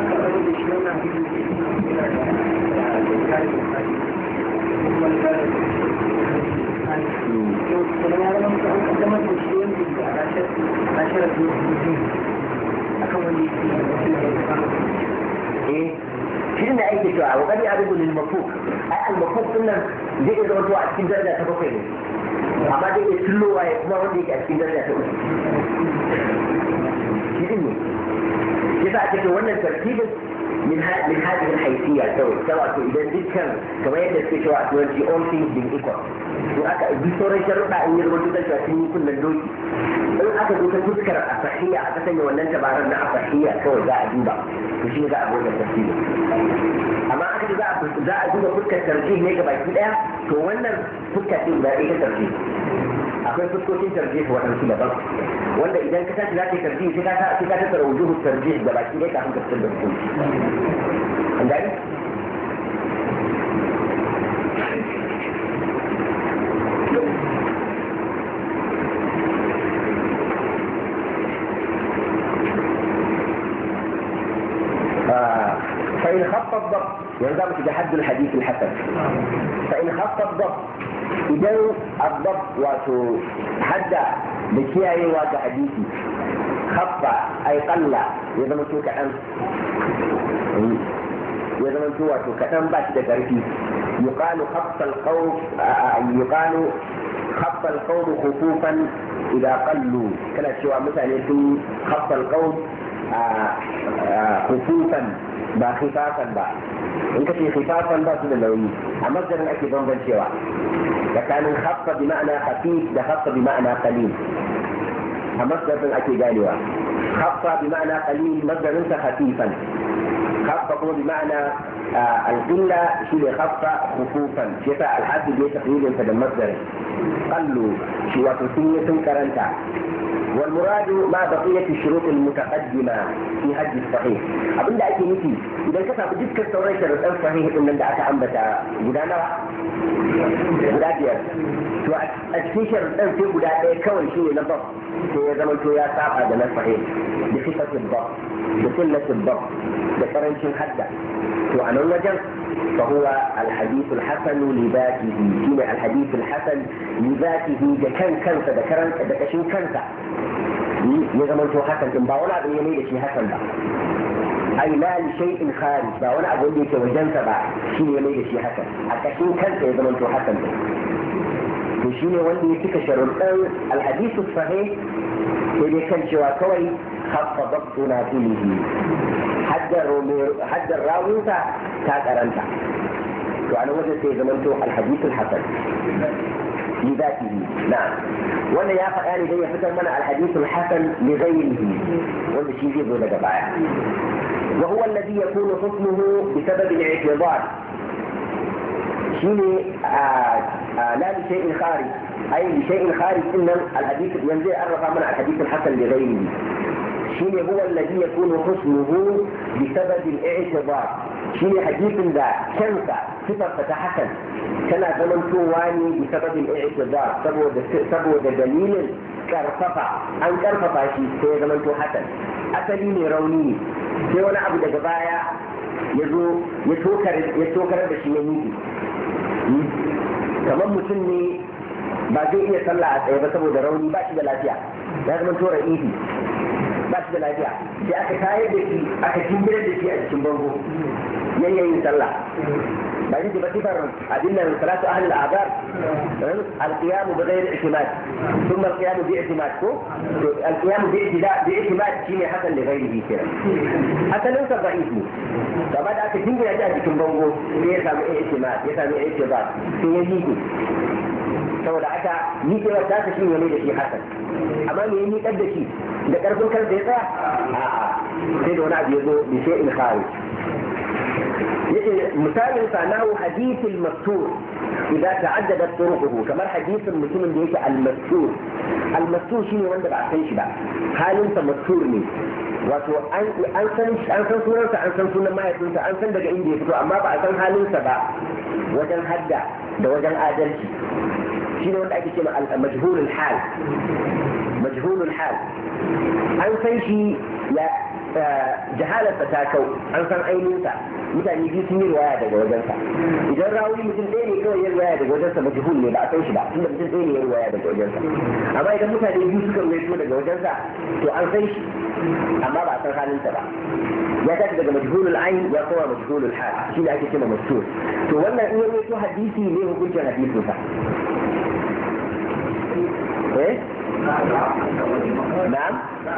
eh shi ne ake cewa wa kadi abu lil mafuk ai al mafuk sunan zai iya zama a cikin daraja ta bakwai ne amma dai ya tullowa ya kuma wanda yake a cikin daraja ta uku shi ne shi sa ake ce wannan tartibin من من هذه الحيثية سواء سواء إذا ذكر كما يدرس سواء تونتي all things being equal وأك بصورة شرطة إن يربطوا تجسيم كل الدول إن أكدوا تذكر الصحية أكثر ولا أنت بعرفنا الصحية سواء ذا أجوبة وشيء ذا أقول التفسير أما أكد ذا ذا أجوبة فك الترجيح ليك بعدين كوننا فك تبغى إيه الترجيح akwai fuskokin tarjih waɗansu daban wanda idan ka tashi za ka yi tarjih sai ka sai ka tattara wujuhu tarjih da baki ɗaya kafin ka fitar da hukunci an gani فإن خط الضبط ينضبط بحد الحديث الحسن فإن خط الضبط إذا الضبط واتو حد بكياي واتو حديثي خط أي قل إذا ما تو كأن إذا ما تو واتو كأن باش تكرفي يقال خط القوم يقال خط القوم خطوفا إذا قلوا كانت شوى مثلا في خط القول خفوفا با خفافا با إن كنت خفافا با سنة النووي أمصدر أكيد ضمن شوى فكان خف بمعنى خفيف ده خف بمعنى قليل مصدر أكيد قالوا خف بمعنى قليل مصدر أنت خفيفا خف بمعنى آه القلة شيء خف خفوفا شفاء الحد ليس تقريبا في المصدر قلوا شيء وتسمية كرنتا والمراد مع بقية الشروط المتقدمة في حج الصحيح أبن دا أكي نتي إذا كتب جدك التورية شرطان صحيح إن دا أتعمد جدانا جدادير تو أتكي شرطان في جدادير كون شيء نضف في زمن تو يا ساقا دنا صحيح بخفة الضبط بقلة الضبط بقرنش حدا تو أنا الوجه فهو الحديث الحسن لذاته شيء الحديث الحسن لذاته دكان كنسة دكان دكشين كنسة يزمن تو حسن إن باونا بيميل شيء حسن با أي لا لشيء خارج باونا أقول لك وجنسة با شيء يميل شيء حسن الدكشين كنسة يزمن تو حسن وشيء وندي يتك شرطان الحديث الصحيح اللي كان شوى كوي خف ضبط ناقله حد الراوي تاكرنتا وعلى وجه سيزمنتو الحديث الحسن لذاته نعم وانا يا فقاني زي فتر منع الحديث الحسن لغيره وانا شيء يجب لك بايع وهو الذي يكون حسنه بسبب الاعتبار شيء آه آه لا لشيء خارج أي لشيء خارج إن الحديث ينزل أرفع من الحديث الحسن لغيره شيء هو الذي يكون حسنه بسبب الاعتبار شيء حديث ذا كنسة صفة فتحسن كان زمن تواني بسبب الاعتبار سبب دليل كرففة أن كرففة شيء في زمن تو حسن أسليني روني في وانا أبو دقبايا يزو يتوكر يتوكر بشيء kamar mutum ne ba zai iya sallah a tsaye ba saboda rauni ba shi da lafiya ya zama tora ihi ba shi da lafiya sai aka tayar da shi aka jimbirar da shi a cikin bango yayyayin sallah ba shi ba sifar abin nan salatu ahlul azar alqiyamu bi ghairi i'timad thumma alqiyamu bi i'timad ko to alqiyamu bi i'tida bi i'timad shine hakan da ghairihi kenan asalin sa da'if ne gaba da aka jimbira shi a cikin bango sai ya samu i'timad ya samu i'tibad sai ya yi saboda aka ni ke wata ta shi ne da shi hakan amma me yi kadda shi da karfin kansa ya tsaya a'a sai da wani abu ya zo bi shay'in kharij yace misalin sa nahu hadith al-mastur idan ta'addadat turuquhu kamar hadisin mutumin da yake al-mastur al-mastur shine wanda ba a san shi ba halin sa mastur ne wato an san an san sunansa an san sunan mahaifinsa an san daga inda ya fito amma ba a san halinsa ba wajen hadda da wajen adalci shine wanda ake cewa majhulul hal majhulul hal an san shi ya jahalarsa ta kau an san ainihinsa mutane biyu sun yi riwaya daga wajensa idan rawi mutum ɗaya ne kawai ya riwaya daga wajensa majhul ne ba a san shi ba tunda mutum ɗaya ne ya riwaya daga wajensa amma idan mutane biyu suka riwayo daga wajensa to an san shi amma ba a san halinsa ba ya tashi daga majhulul ayn ya koma majhulul hal shi ne ake cewa mastur to wannan in ya riwayo hadisi ne hukuncin hadisinsa eh na'am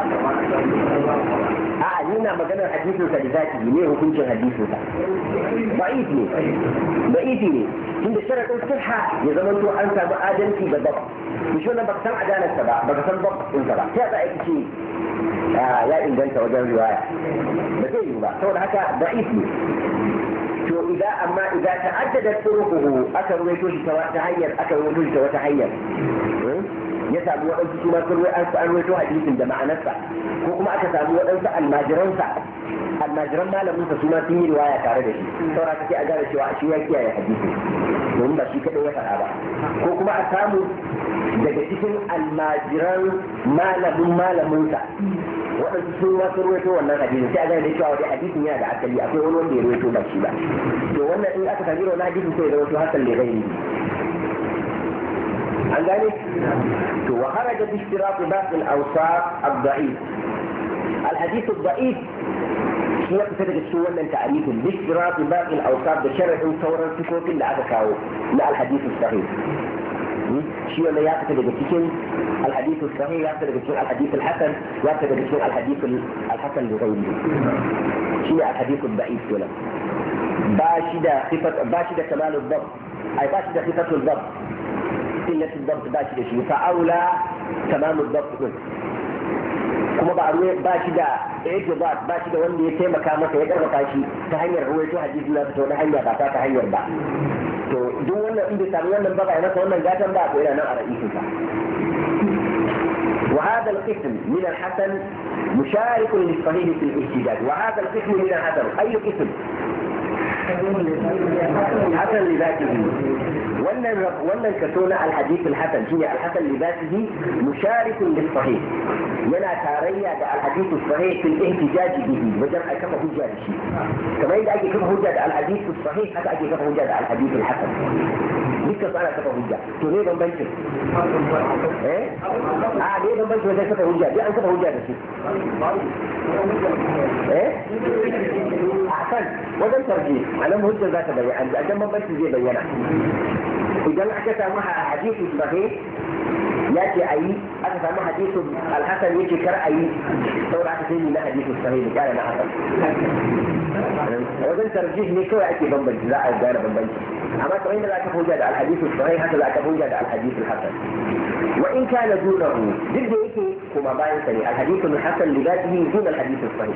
a ni na maganar hadisin sa da zaki ne hukuncin hadisin sa da'if ne da'if ne tunda sharadin sihha ya zama to an samu adalci da dab shi wannan baka san adalar sa ba baka san dab din sa ba sai za a yi ce ya inganta wajen riwaya ba zai yi ba saboda haka da'if ne to idan amma idan ta'addada turuquhu aka ruwaito shi ta hanyar aka ruwaito shi ta wata hanyar ya samu waɗansu su ma sun an ruwaito hadisin da ma'anarsa ko kuma aka samu waɗansu almajiransa almajiran malaminsa su ma sun yi riwaya tare da shi saura ka sai a gane cewa shi ya kiyaye hadisi domin ba shi kaɗai ya faɗa ba ko kuma a samu daga cikin almajiran malamin malaminsa waɗansu sun ma sun ruwaito wannan hadisin sai a gane da cewa wani hadisin yana da asali akwai wani wanda ya ruwaito ba shi ba to wannan in aka sami wannan hadisin sai ya zama to hasan da ghairi عن ذلك وخرج باشتراط باقي الاوصاف الضعيف الحديث الضعيف هي تفتح السوء من تعريف باشتراط باقي الاوصاف بشرع ثورا سكوت لا اتكاو لا الحديث الصحيح shi wannan ya fita daga cikin alhadith sahih ya fita daga cikin alhadith alhasan ya fita daga cikin alhadith alhasan da gairi shi ne alhadith da'if kenan ba shi da sifat ba shi da kamalul dabt ai ba shi da sifatul dabt illatul dabt ba shi da shi fa aula kamalul dabt kuma ba ba shi da ijtibat ba shi da wanda ya taimaka masa ya karfafa shi ta hanyar ruwaito hadisi na ta wani hanya ba ta hanyar ba to duk wannan in bai samu wannan ba ba masa wannan gatan ba ko yana nan a ra'isin sa وهذا القسم من الحسن مشارك للصحيح في الاحتجاج وهذا القسم من الحسن اي قسم حسن لذاته wannan kaso na alhadith alhasan shine alhasan li dhatihi musharikun lis sahih yana tarayya da alhadith sahih fil ihtijaj bihi wajen a kafa hujja da shi kamar yadda ake kafa hujja da alhadith sahih haka ake kafa hujja da alhadith alhasan duka ana kafa hujja to ne bambancin eh a ne bambancin wajen kafa hujja dai an kafa hujja da shi eh hasan wajen tarji anan hujja za ta bayyana a dan bambancin zai bayyana idan aka samu hadisi sahih ya ce a yi aka samu hadisin alhassan ya ce kar a yi saboda aka sai na hadisin sahih da kyara na hasan wajen tarjih ne kawai ake bambanci za a gane bambanci amma kamar yadda za ka hujja da alhadisin sahih haka za ka hujja da alhadisin hasan wa in kana dunahu duk da yake kuma bayan sa ne alhadisin hasan li dhatihi dun alhadisin sahih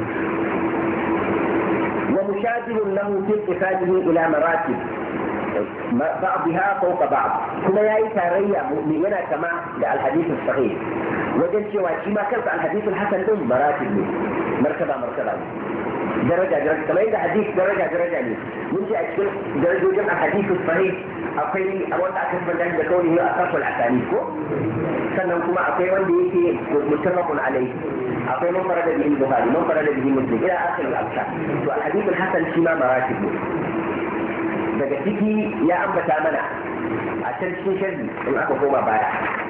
wa mushadidun lahu fi ittifadihi ila maratib بعضها فوق بعض كما يأي تاريا مؤمنة كما الحديث الصحيح وجل شوى شما كانت الحديث الحسن أم مراتب مركبة مركبة درجة درجة كما إذا حديث درجة درجة لي من جاء أشكال درجة جمع الحديث الصحيح أقول أولا أكتب عند كونه أصف الأحاديث سنة كما أقول وندي متفق عليه أقول من فرد به البخاري من فرد به مسلم إلى آخر الأمثال والحديث الحسن شما مراتب daga ciki ya ambata mana a can cikin sharhi in aka koma baya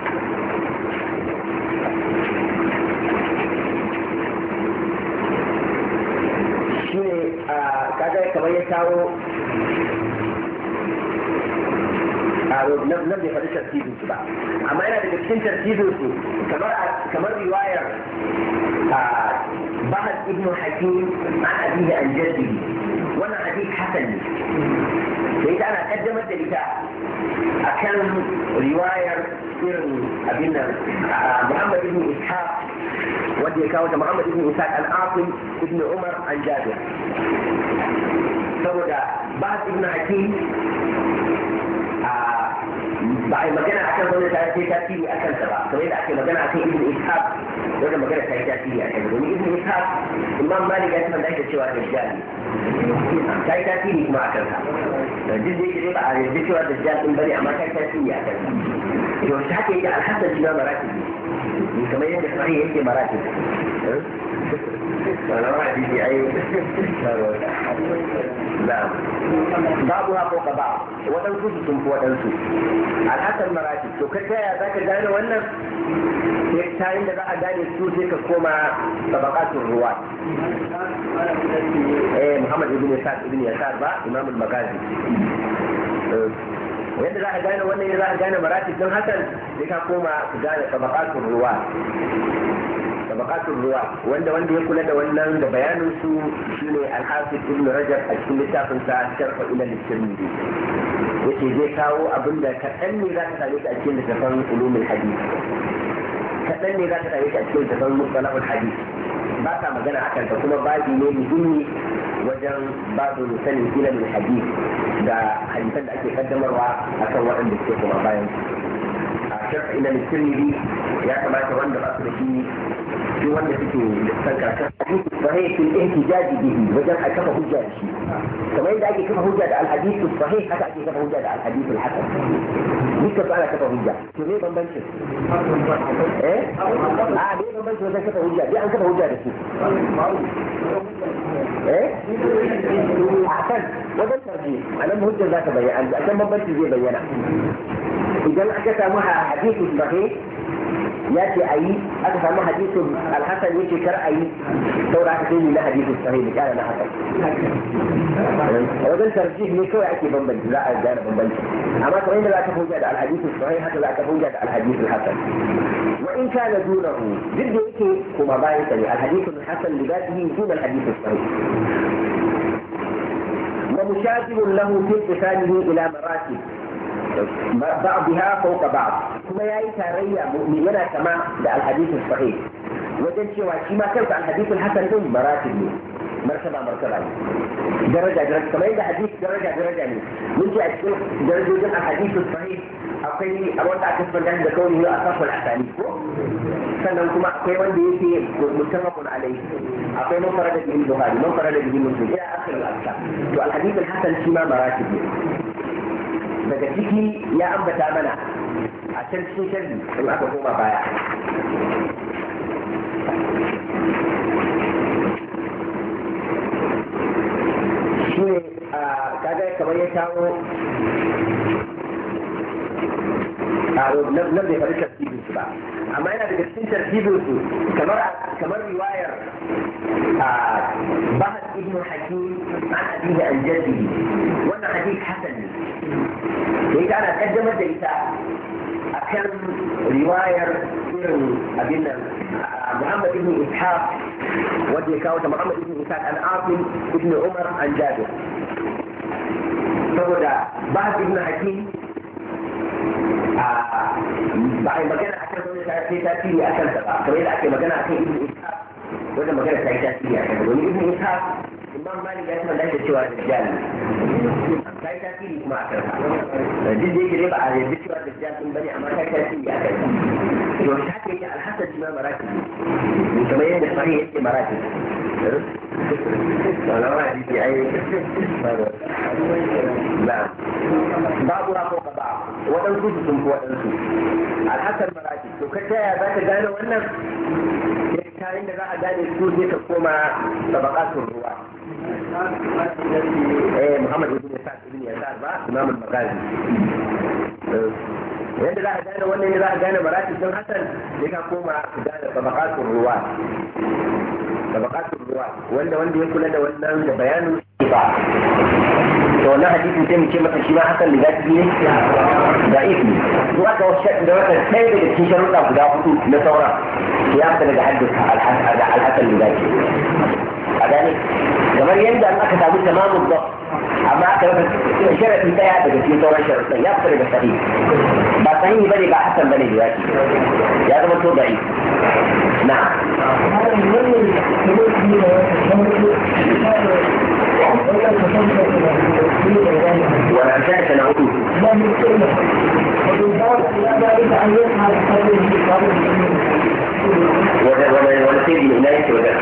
shi ne kaga kamar ya kawo nan bai faɗi tartibin su ba amma yana daga cikin tartibin su kamar riwayar bahad ibn hakim an abihi an jaddihi wannan hadith hasan ne da ita ana kaddamar da ita a kan riwayar irin abin nan Muhammad ibn Ishaq wanda ya kawo da Muhammad ibn Ishaq al-Asim ibn Umar an Jabir saboda Bahd ibn Hakim ba a yi magana a kan wani ta yi tasiri a kansa ba kamar yadda ake magana a kan ibn Ishaq wanda magana ta yi tasiri a kansa domin ibn Ishaq Imam Malik ya tana da cewa da jali ta yi tasiri kuma a kansa da duk da yake ba a yanzu cewa da jali bane amma ta yi tasiri a kansa yau shi haka yake alhassan shi ma maratib ne kamar yadda sahih yake maratib ولو حديثي أي نعم بعضها فوق بعض وتنفسهم وتنسوا على حسب المراتب تو كده ذاك جانا وانا يكتاين ده بقى جاني السوس هيك كوما طبقات الرواة ايه محمد ابن يسار ابن يسار بقى امام المغازي yadda za a gane wannan yadda za a gane maratib don hakan sai ka koma ka gane tabaqatul ruwa tabaqatul ruwa wanda wanda ya kula da wannan da bayanin su shine al-Hafiz Ibn Rajab a cikin littafin sa Sharh ila al-Tirmidhi yace zai kawo abinda kaɗan ne za ka same shi a cikin littafin ulumul hadith kaɗan ne za ka same shi a cikin littafin mustalahul hadith ba ka magana akan ta kuma babi ne muhimmi wajen babu sanin ilimin hadith da hadisan da ake kaddamarwa akan waɗanda suke kuma bayan a sharh ila al-Tirmidhi ya kamata wanda ba su da shi shi wanda suke san karatun hadith sahih fil ihtijaj bihi wajen a kafa hujja da shi kamar yadda ake kafa hujja da al-hadith sahih haka ake kafa hujja da al-hadith al-hasan duka ba ana kafa hujja to ne bambanci eh a ne bambanci wajen kafa hujja dai an kafa hujja da su eh hasan wajen tarjih anan hujja za ta bayyana a can bambanci zai bayyana idan aka samu hadith sahih ya ce a yi aka samu hadisin alhassan ya ce kar a yi saboda aka sai na hadisin sahih da kyara na hasan a wajen tarjih ne kawai ake bambanci za a gane bambanci amma kamar yadda za ka hujja da alhadisin sahih haka za ka hujja da alhadisin hasan wa in kana dunahu duk da yake kuma bayan sa ne alhadisin hasan li zatihi dun alhadisin sahih ومشابه له في اتصاله الى مراتب بعضها فوق بعض كما يأي تاريا مؤمنة كما ده الحديث الصحيح وجن شيء وشيما كان الحديث الحسن دون مراتب مرتبة مرتبة درجة درجة كما يده حديث درجة درجة من جاء درجة الحديث الصحيح أقول أول تعرف من عند كونه أصح الأحاديث sannan kuma akwai wanda yake muttafaqun alayhi akwai man farada bihi bukhari man farada bihi muslim ila akhir al-aqsa to al-hadith al-hasan shi ma maratib daga ciki ya ambata mana a can cikin sharhi in aka koma baya shi ne kaga kamar ya kawo nan bai faɗi tartibin su ba amma yana daga cikin tartibin su kamar kamar riwayar bahas ibn hakim an abihi an jaddihi wannan hadith hasan ne da ita ana kaddamar da ita akan riwayar irin abin nan Muhammad ibn Ishaq wanda ya kawo ta Muhammad ibn Ishaq an Asim ibn Umar an Jabir saboda bahas ibn hakim ba a yi magana a kan wani ta ce tasiri a kansa ba kamar yadda ake magana a kan ibn ishaq wanda magana ta yi tasiri a kansa wani ibn ishaq imam malik ya kuma da cewa dajjal ta yi tasiri kuma a kansa duk da yake dai ba a yarda cewa dajjal din bane amma ta yi tasiri a kansa to ta ke yake alhassan shi ma maratib ne kamar yadda sahih yake maratib wala hadisi ai babu rafo ka ba waɗansu su sun fi waɗansu alhassan marati to ka taya za ka gane wannan kayan da za a gane su zai ka koma tabaqatul ruwa eh Muhammad ibn Sa'd ibn Yasar ba Imam al-Maghazi yadda za a gane wannan ne za a gane marati sun hasan sai ka koma gane tabaqatul ruwa tabaqatul ruwa wanda wanda ya kula da wannan da bayanin ba to wannan hadisin sai mu ce masa shi ma hasan da zaki ne da ifi to aka wasu da wata sai daga cikin sharuɗa guda hudu na saura ya fita daga haddisa al-hasan da zaki a gane kamar yadda aka samu tamamun ba amma aka rasa sharaɗi daya daga cikin sauran sharuɗan ya fita daga sahihi ba sahihi bane ba hasan bane da zaki ya zama to da'i na'am ولا كانت نعود ولا سيد من إلهي ولا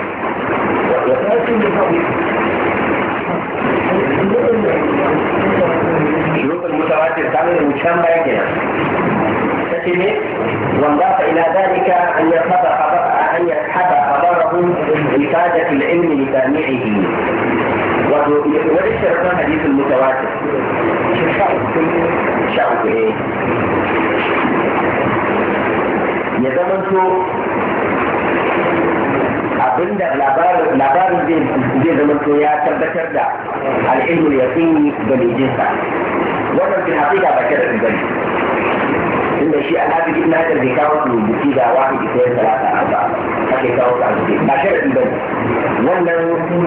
شروط المتواتر تعمل المجتمع يجنا تسمي وانضاف إلى ذلك أن يصاب أن يسحب خبره إفادة العلم لسامعه وليس رقم حديث المتواتر شعب ايه يزمنتو abinda labarin zai zamanto ya tabbatar da al'ilmul yaqini ga mai jinsa wannan fi haƙiƙa ba ta da gani inda shi alhaji ibn hajar bai kawo su rubuci da wahidi sai salata arba ake kawo su a zuke ba sharadi bane wannan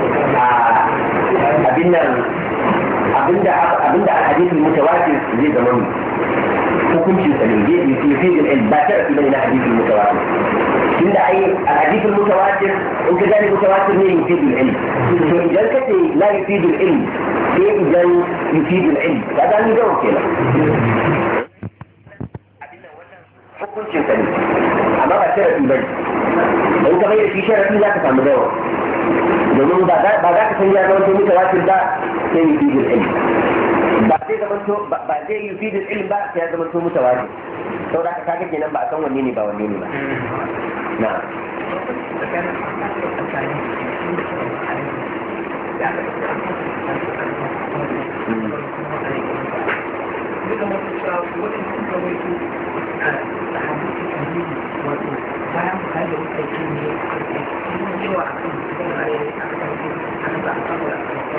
abin nan abinda abinda alhadithul mutawatir zai zama mu hukunci sa ne zai yi fi ilm ba sharadi bane na hadithul mutawatir tunda ai alhadithul mutawatir in ka gane mutawatir ne yufidu ilm to idan ka ce la yufidu ilm sai idan yufidu ilm kaga ni gawo kenan hukuncin sa ne amma ba sharadi bane in ka bayar shi sharadi za ka samu dawo domin ba za ka san ya zama to mutawatir ba sai yufidu ilm ba zai zama to ba zai yufidu ilm ba sai ya zama to mutawatir saboda haka kaga kenan ba a san wanne ne ba wanne ne ba na'am duka masu shafi wani suka rawaito a hadisi hadisi wato bayan buhari da muka yi ne a cewa a kan cikin rayuwa a kan an ba a saboda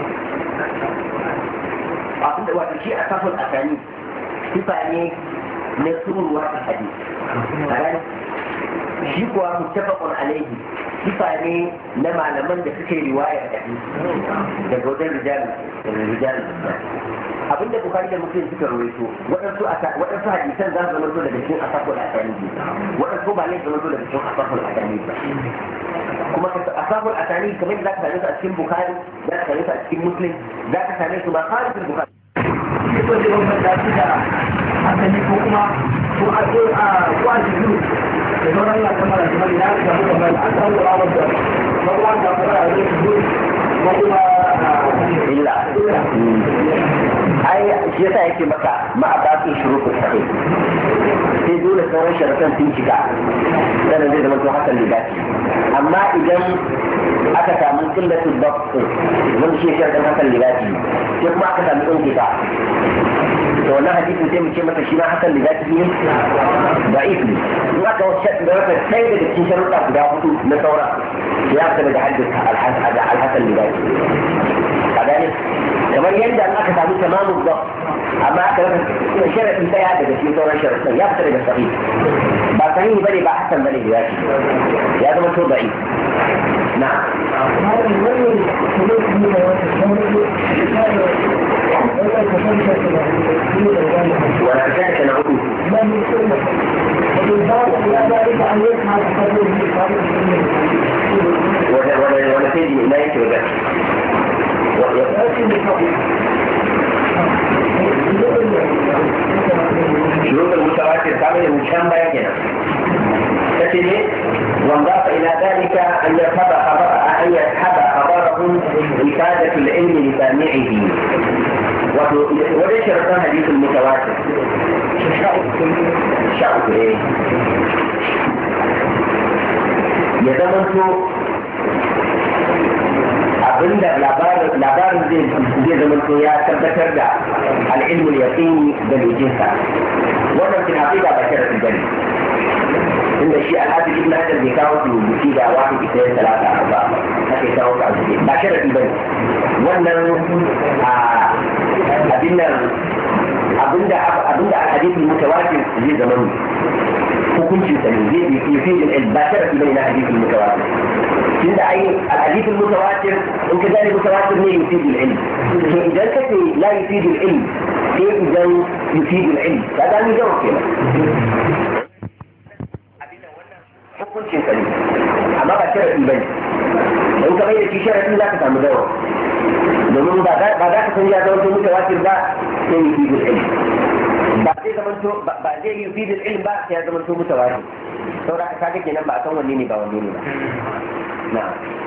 abinda wato shi a kafin asani sifa ne na sururwa a hadisi a gani shi kuwa mutafakun alaihi sifa ne na malaman da suke riwayar hadisi daga wajen rijal abinda bukari da muslim suka rawaito waɗansu hadisan za su zama daga cikin asaful asani waɗansu ba ne zama daga cikin asaful asani ba kuma asaful asani kamar za ka same su a cikin bukari za ka same su a cikin muslim za ka same su ba kharijin bukari ko da wannan da su da asali ko kuma ko a ko a ko a jiru da sauran ya kamar da kamar ya ga kamar an samu rawar da kuma da kamar da jiru ko kuma illa ai shi yasa yake maka ma a basu shuruku sahih sai dole sauran sharakan sun cika sannan zai zama to hakan da dace amma idan aka samu qillatul dabt wanda shi sharakan hakan da dace sai kuma aka samu inkifa to wannan hadisin sai mu ce masa shi ma hakan da dace ne da'if ne in aka wata da wata sai daga cikin sharuɗa guda hudu na saura ya fita daga haddasa al-hasan da dace a gane kamar yadda aka samu tamamin ba amma aka rasa sharaɗi ɗaya daga cikin sauran sharaɗin ya fita daga sahih ba sahihi bane ba hasan bane da yaki ya zama to da'i na wala kanta na hudu wala sai ji na yake wajen شروط المتواتر كامل المشام بياننا تتني وانضاف إلى ذلك أن يذهب خبر أن يذهب خبره إفادة العلم لسامعه وليس شرطان حديث المتواتر شعب إيه يزمنت abinda labarin zai zama to ya tabbatar da al'ilmul yaqini da lujinsa wannan kin haƙiƙa ba sharafi bane inda shi alhaji ibn hajar bai kawo su rubuci da wani ita ya talata ba haka kawo ka abu ba sharafi bane wannan abin nan abinda abinda alhadithul mutawatir zai zama hukuncin sa ne zai bi fi ilm ba sharafi bane na hadithul mutawatir tunda ai الحديث المتواتر ان كذلك متواتر ليه يفيد العلم فاذا كنت لا يفيد العلم كيف اذا يفيد العلم هذا مو جواب كده حكم شيء سليم اما بعد شرط البيت لو انت غير في شرط لا تفهم جواب لانه بعد بعد كده يا دكتور متواتر ده يفيد العلم بعدين زمان بعدين يفيد العلم بقى يا زمان متواتر saboda ka kage kenan ba a san wanne ne ba wanne ne ba na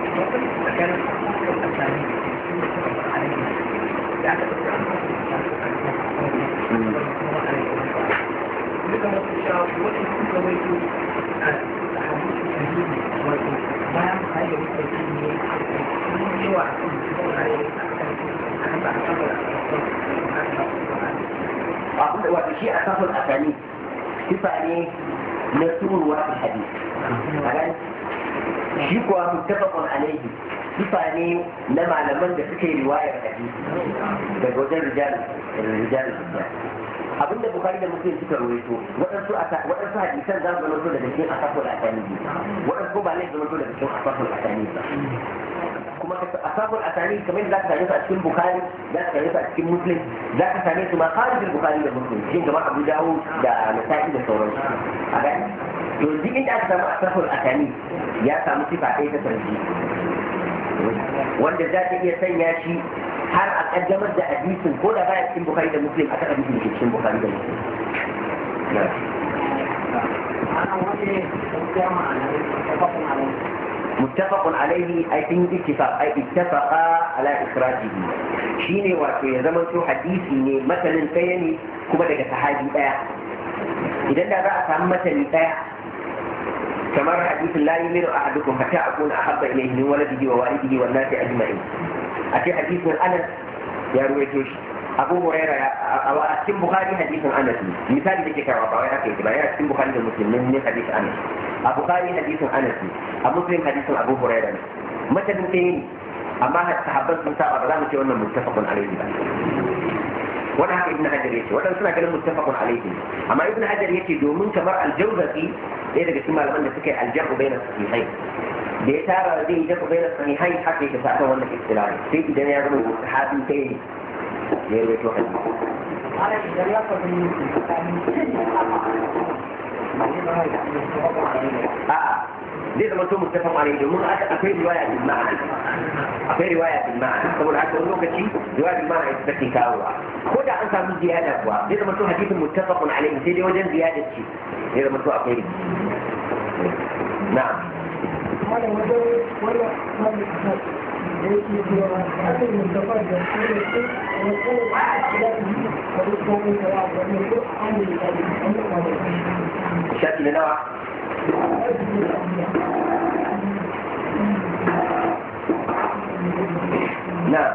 wato shi a kafin asali sifa ne na sururwa a hadisi shi kuwa mutafakun alaihi sifa ne na malaman da suke riwayar hadisi daga wajen rijal abinda bukari da muslim suka rawaito waɗansu waɗansu hadisan za su zama to daga cikin asaful asani waɗansu ba ne zama to daga cikin asaful asani ba kuma asaful asani kamar da za ka same su a cikin bukari za ka same su a cikin muslim za ka same su ma kharijin bukari da muslim cikin gaba abu dawo da nasa'i da sauransu a gani to duk inda aka samu asaful asani ya samu sifa ɗaya ta sarji wanda za ta iya sanya shi har a kaddamar da hadisin ko da baya cikin bukari da muslim aka hadisin da ke cikin bukari da muslim متفق عليه أي في اتفاق أي اتفقا على إخراجه شيني واتو يزمن تو حديثي مثلا كيني كما دقى صحابي بايع إذا لا رأس عن مثل بايع كما حديث لا يؤمن أحدكم حتى أكون أحب إليه من ولده ووالده والناس أجمعين أتي حديث من أنس يا رويتوش Abu Huraira a cikin Bukhari hadisin Anas misali da ke kawo ba wai haka yake ba yana cikin Bukhari da Muslim ne hadisin Anas a Bukhari hadisin Anas a Muslim hadisin Abu Huraira ne matanin ɗaya ne amma sahabban sun saba ba za mu ce wannan muttafaqun alaihi ba wannan haka Ibn Hajar yace wannan suna ganin muttafaqun alaihi amma Ibn Hajar yace domin kamar al-Jawzaqi ɗaya daga cikin malaman da suka yi al-jarh bayna sahihai da ya tara zai yi jarh bayna sahihai haka yake sa kan wannan istilahi sai idan ya zama sahabi kai ne ya rawaito hadisi ana idan ya faɗi a'a zai zama to muttafaq alaihi domin akwai riwaya bil ma'ana akwai riwaya bil ma'ana saboda haka wani lokaci riwaya bil ma'ana ita take kawowa ko da an samu ziyada kuwa zai zama to hadisin muttafaqun alaihi sai dai wajen ziyada ce zai zama to akwai na'am malam wajen wannan wannan da yake cewa hadin muttafaq da shi ne ko ko da ko ko ko da wannan ko an yi da wannan shafi na nawa نعم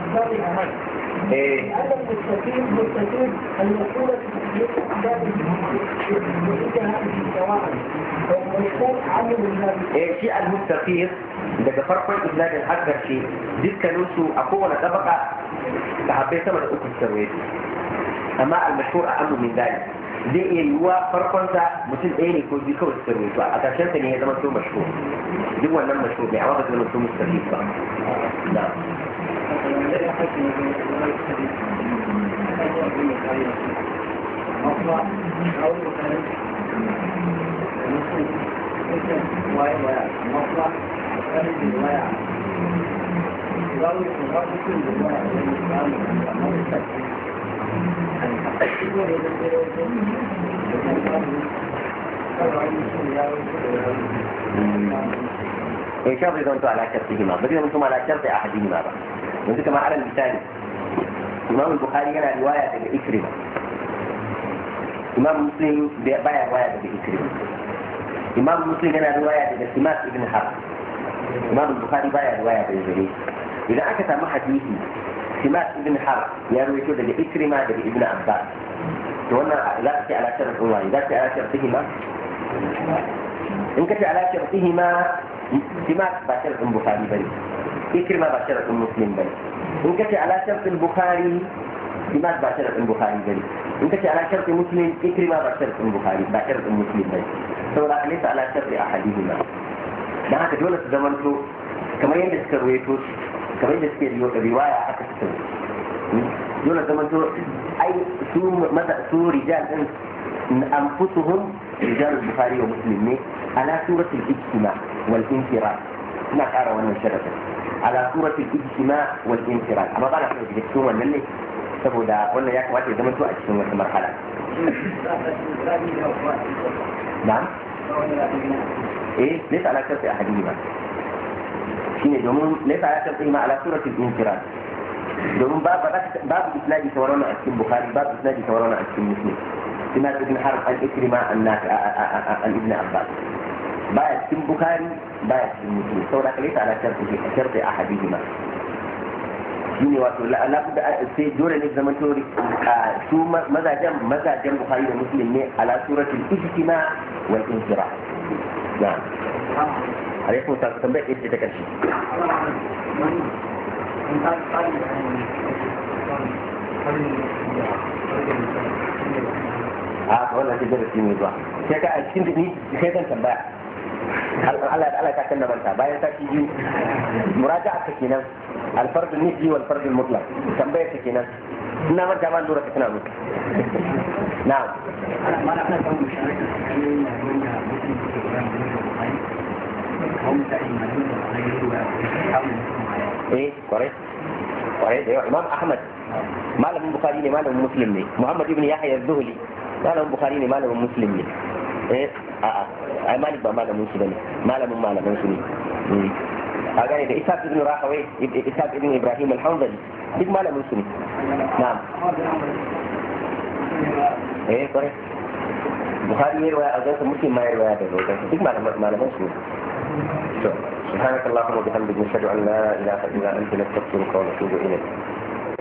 ايه هذا المستفيد مستفيد ان يكون في احداث وانتهاء الجواب ويكون عامل النبي ايه شيء المستفيد daga farkon isnadin har karshe dukkaninsu a kowane tabaka sahabbai sama da uku sarwaye amma al-mashhur a'ammu min dalik zai iya yiwuwa farkonsa mutum ɗaya ne ko biyu kawai suka rubuta a ƙarshen sa ne ya zama so mashhur duk wannan mashhur ne amma ba zai zama so mustaqim ba na إن شاء الله يكون على شرطهما بدل أنتم على شرط أحدهما بقى وأنت كما على المثال إمام البخاري هنا رواية بإكرمة إمام مسلم بايع رواية بإكرمة إمام مسلم هنا رواية بسمات ابن حرب إمام البخاري بايع رواية بإكرمة إذا أكثر ما حديثي سمات ابن حرب يروي شو ده إكرمة ده ابن عباس وانا لا تأتي على شرط الله لا تأتي على شرطهما إن كنت على شرطهما سمات بشرط البخاري بني إكرمة بشرط المسلم بني إن كنت على شرط البخاري سمات بشرط البخاري بني إن كنت على شرط مسلم إكرمة بشرط البخاري بشرط المسلم بني سواء ليس على شرط أحدهما ده هذا دولة زمانته كما يندس كرويتوش كما يندس كرواية حتى تسوي دولة زمانته أي سو ماذا سو رجال أنفسهم رجال البخاري ومسلم على سورة الاجتماع والانفراد ما قال وانا شرطه على سورة الاجتماع والانفراد أما قال في الجسوم والنلي سبودا وانا ياك واتي زمن تو أجسوم والمرحلة نعم إيه ليس على شرط أحدهما شيني دومون ليس على شرطهما على سورة الانفراد domin babu isnadi tawarana a cikin Bukhari babu isnadi tawarana a cikin Muslim sina ibn Harb al-Ikrima an ibn Abbas baya cikin Bukhari baya cikin Muslim saboda kalai ta ala sharti sharti ahadihima shine wato la da sai dole ne zaman to su mazajen mazajen Bukhari da Muslim ne ala suratul ijtima wal infira ya alaikum salam tambayar ita ta karshe a wannan shi darasi ne zuwa sai ka a cikin ni sai zan tambaya Allah Allah ka kanna manta bayan sati biyu muraja'a ta kenan al-fard nisbi wal fard al-mutlaq tambayar ta kenan ina manta ma lura ta kana mutu na'am ايه كويس كويس ايوه امام احمد مالك البخاري ne malamin muslim ne muhammad ibn yahya az-zuhli malamin bukhari ne malamin muslim ne eh a a ai malik ba malamin su bane malamin malamin su ne a gane da ishaq ibn rahawai ishaq ibn ibrahim al-hanbali duk malamin su ne na'am eh kore bukhari ne riwaya a gansa muslim ma ya riwaya da gansa duk malaman su ne سبحانك اللهم وبحمدك نشهد ان لا اله الا انت نستغفرك ونتوب اليك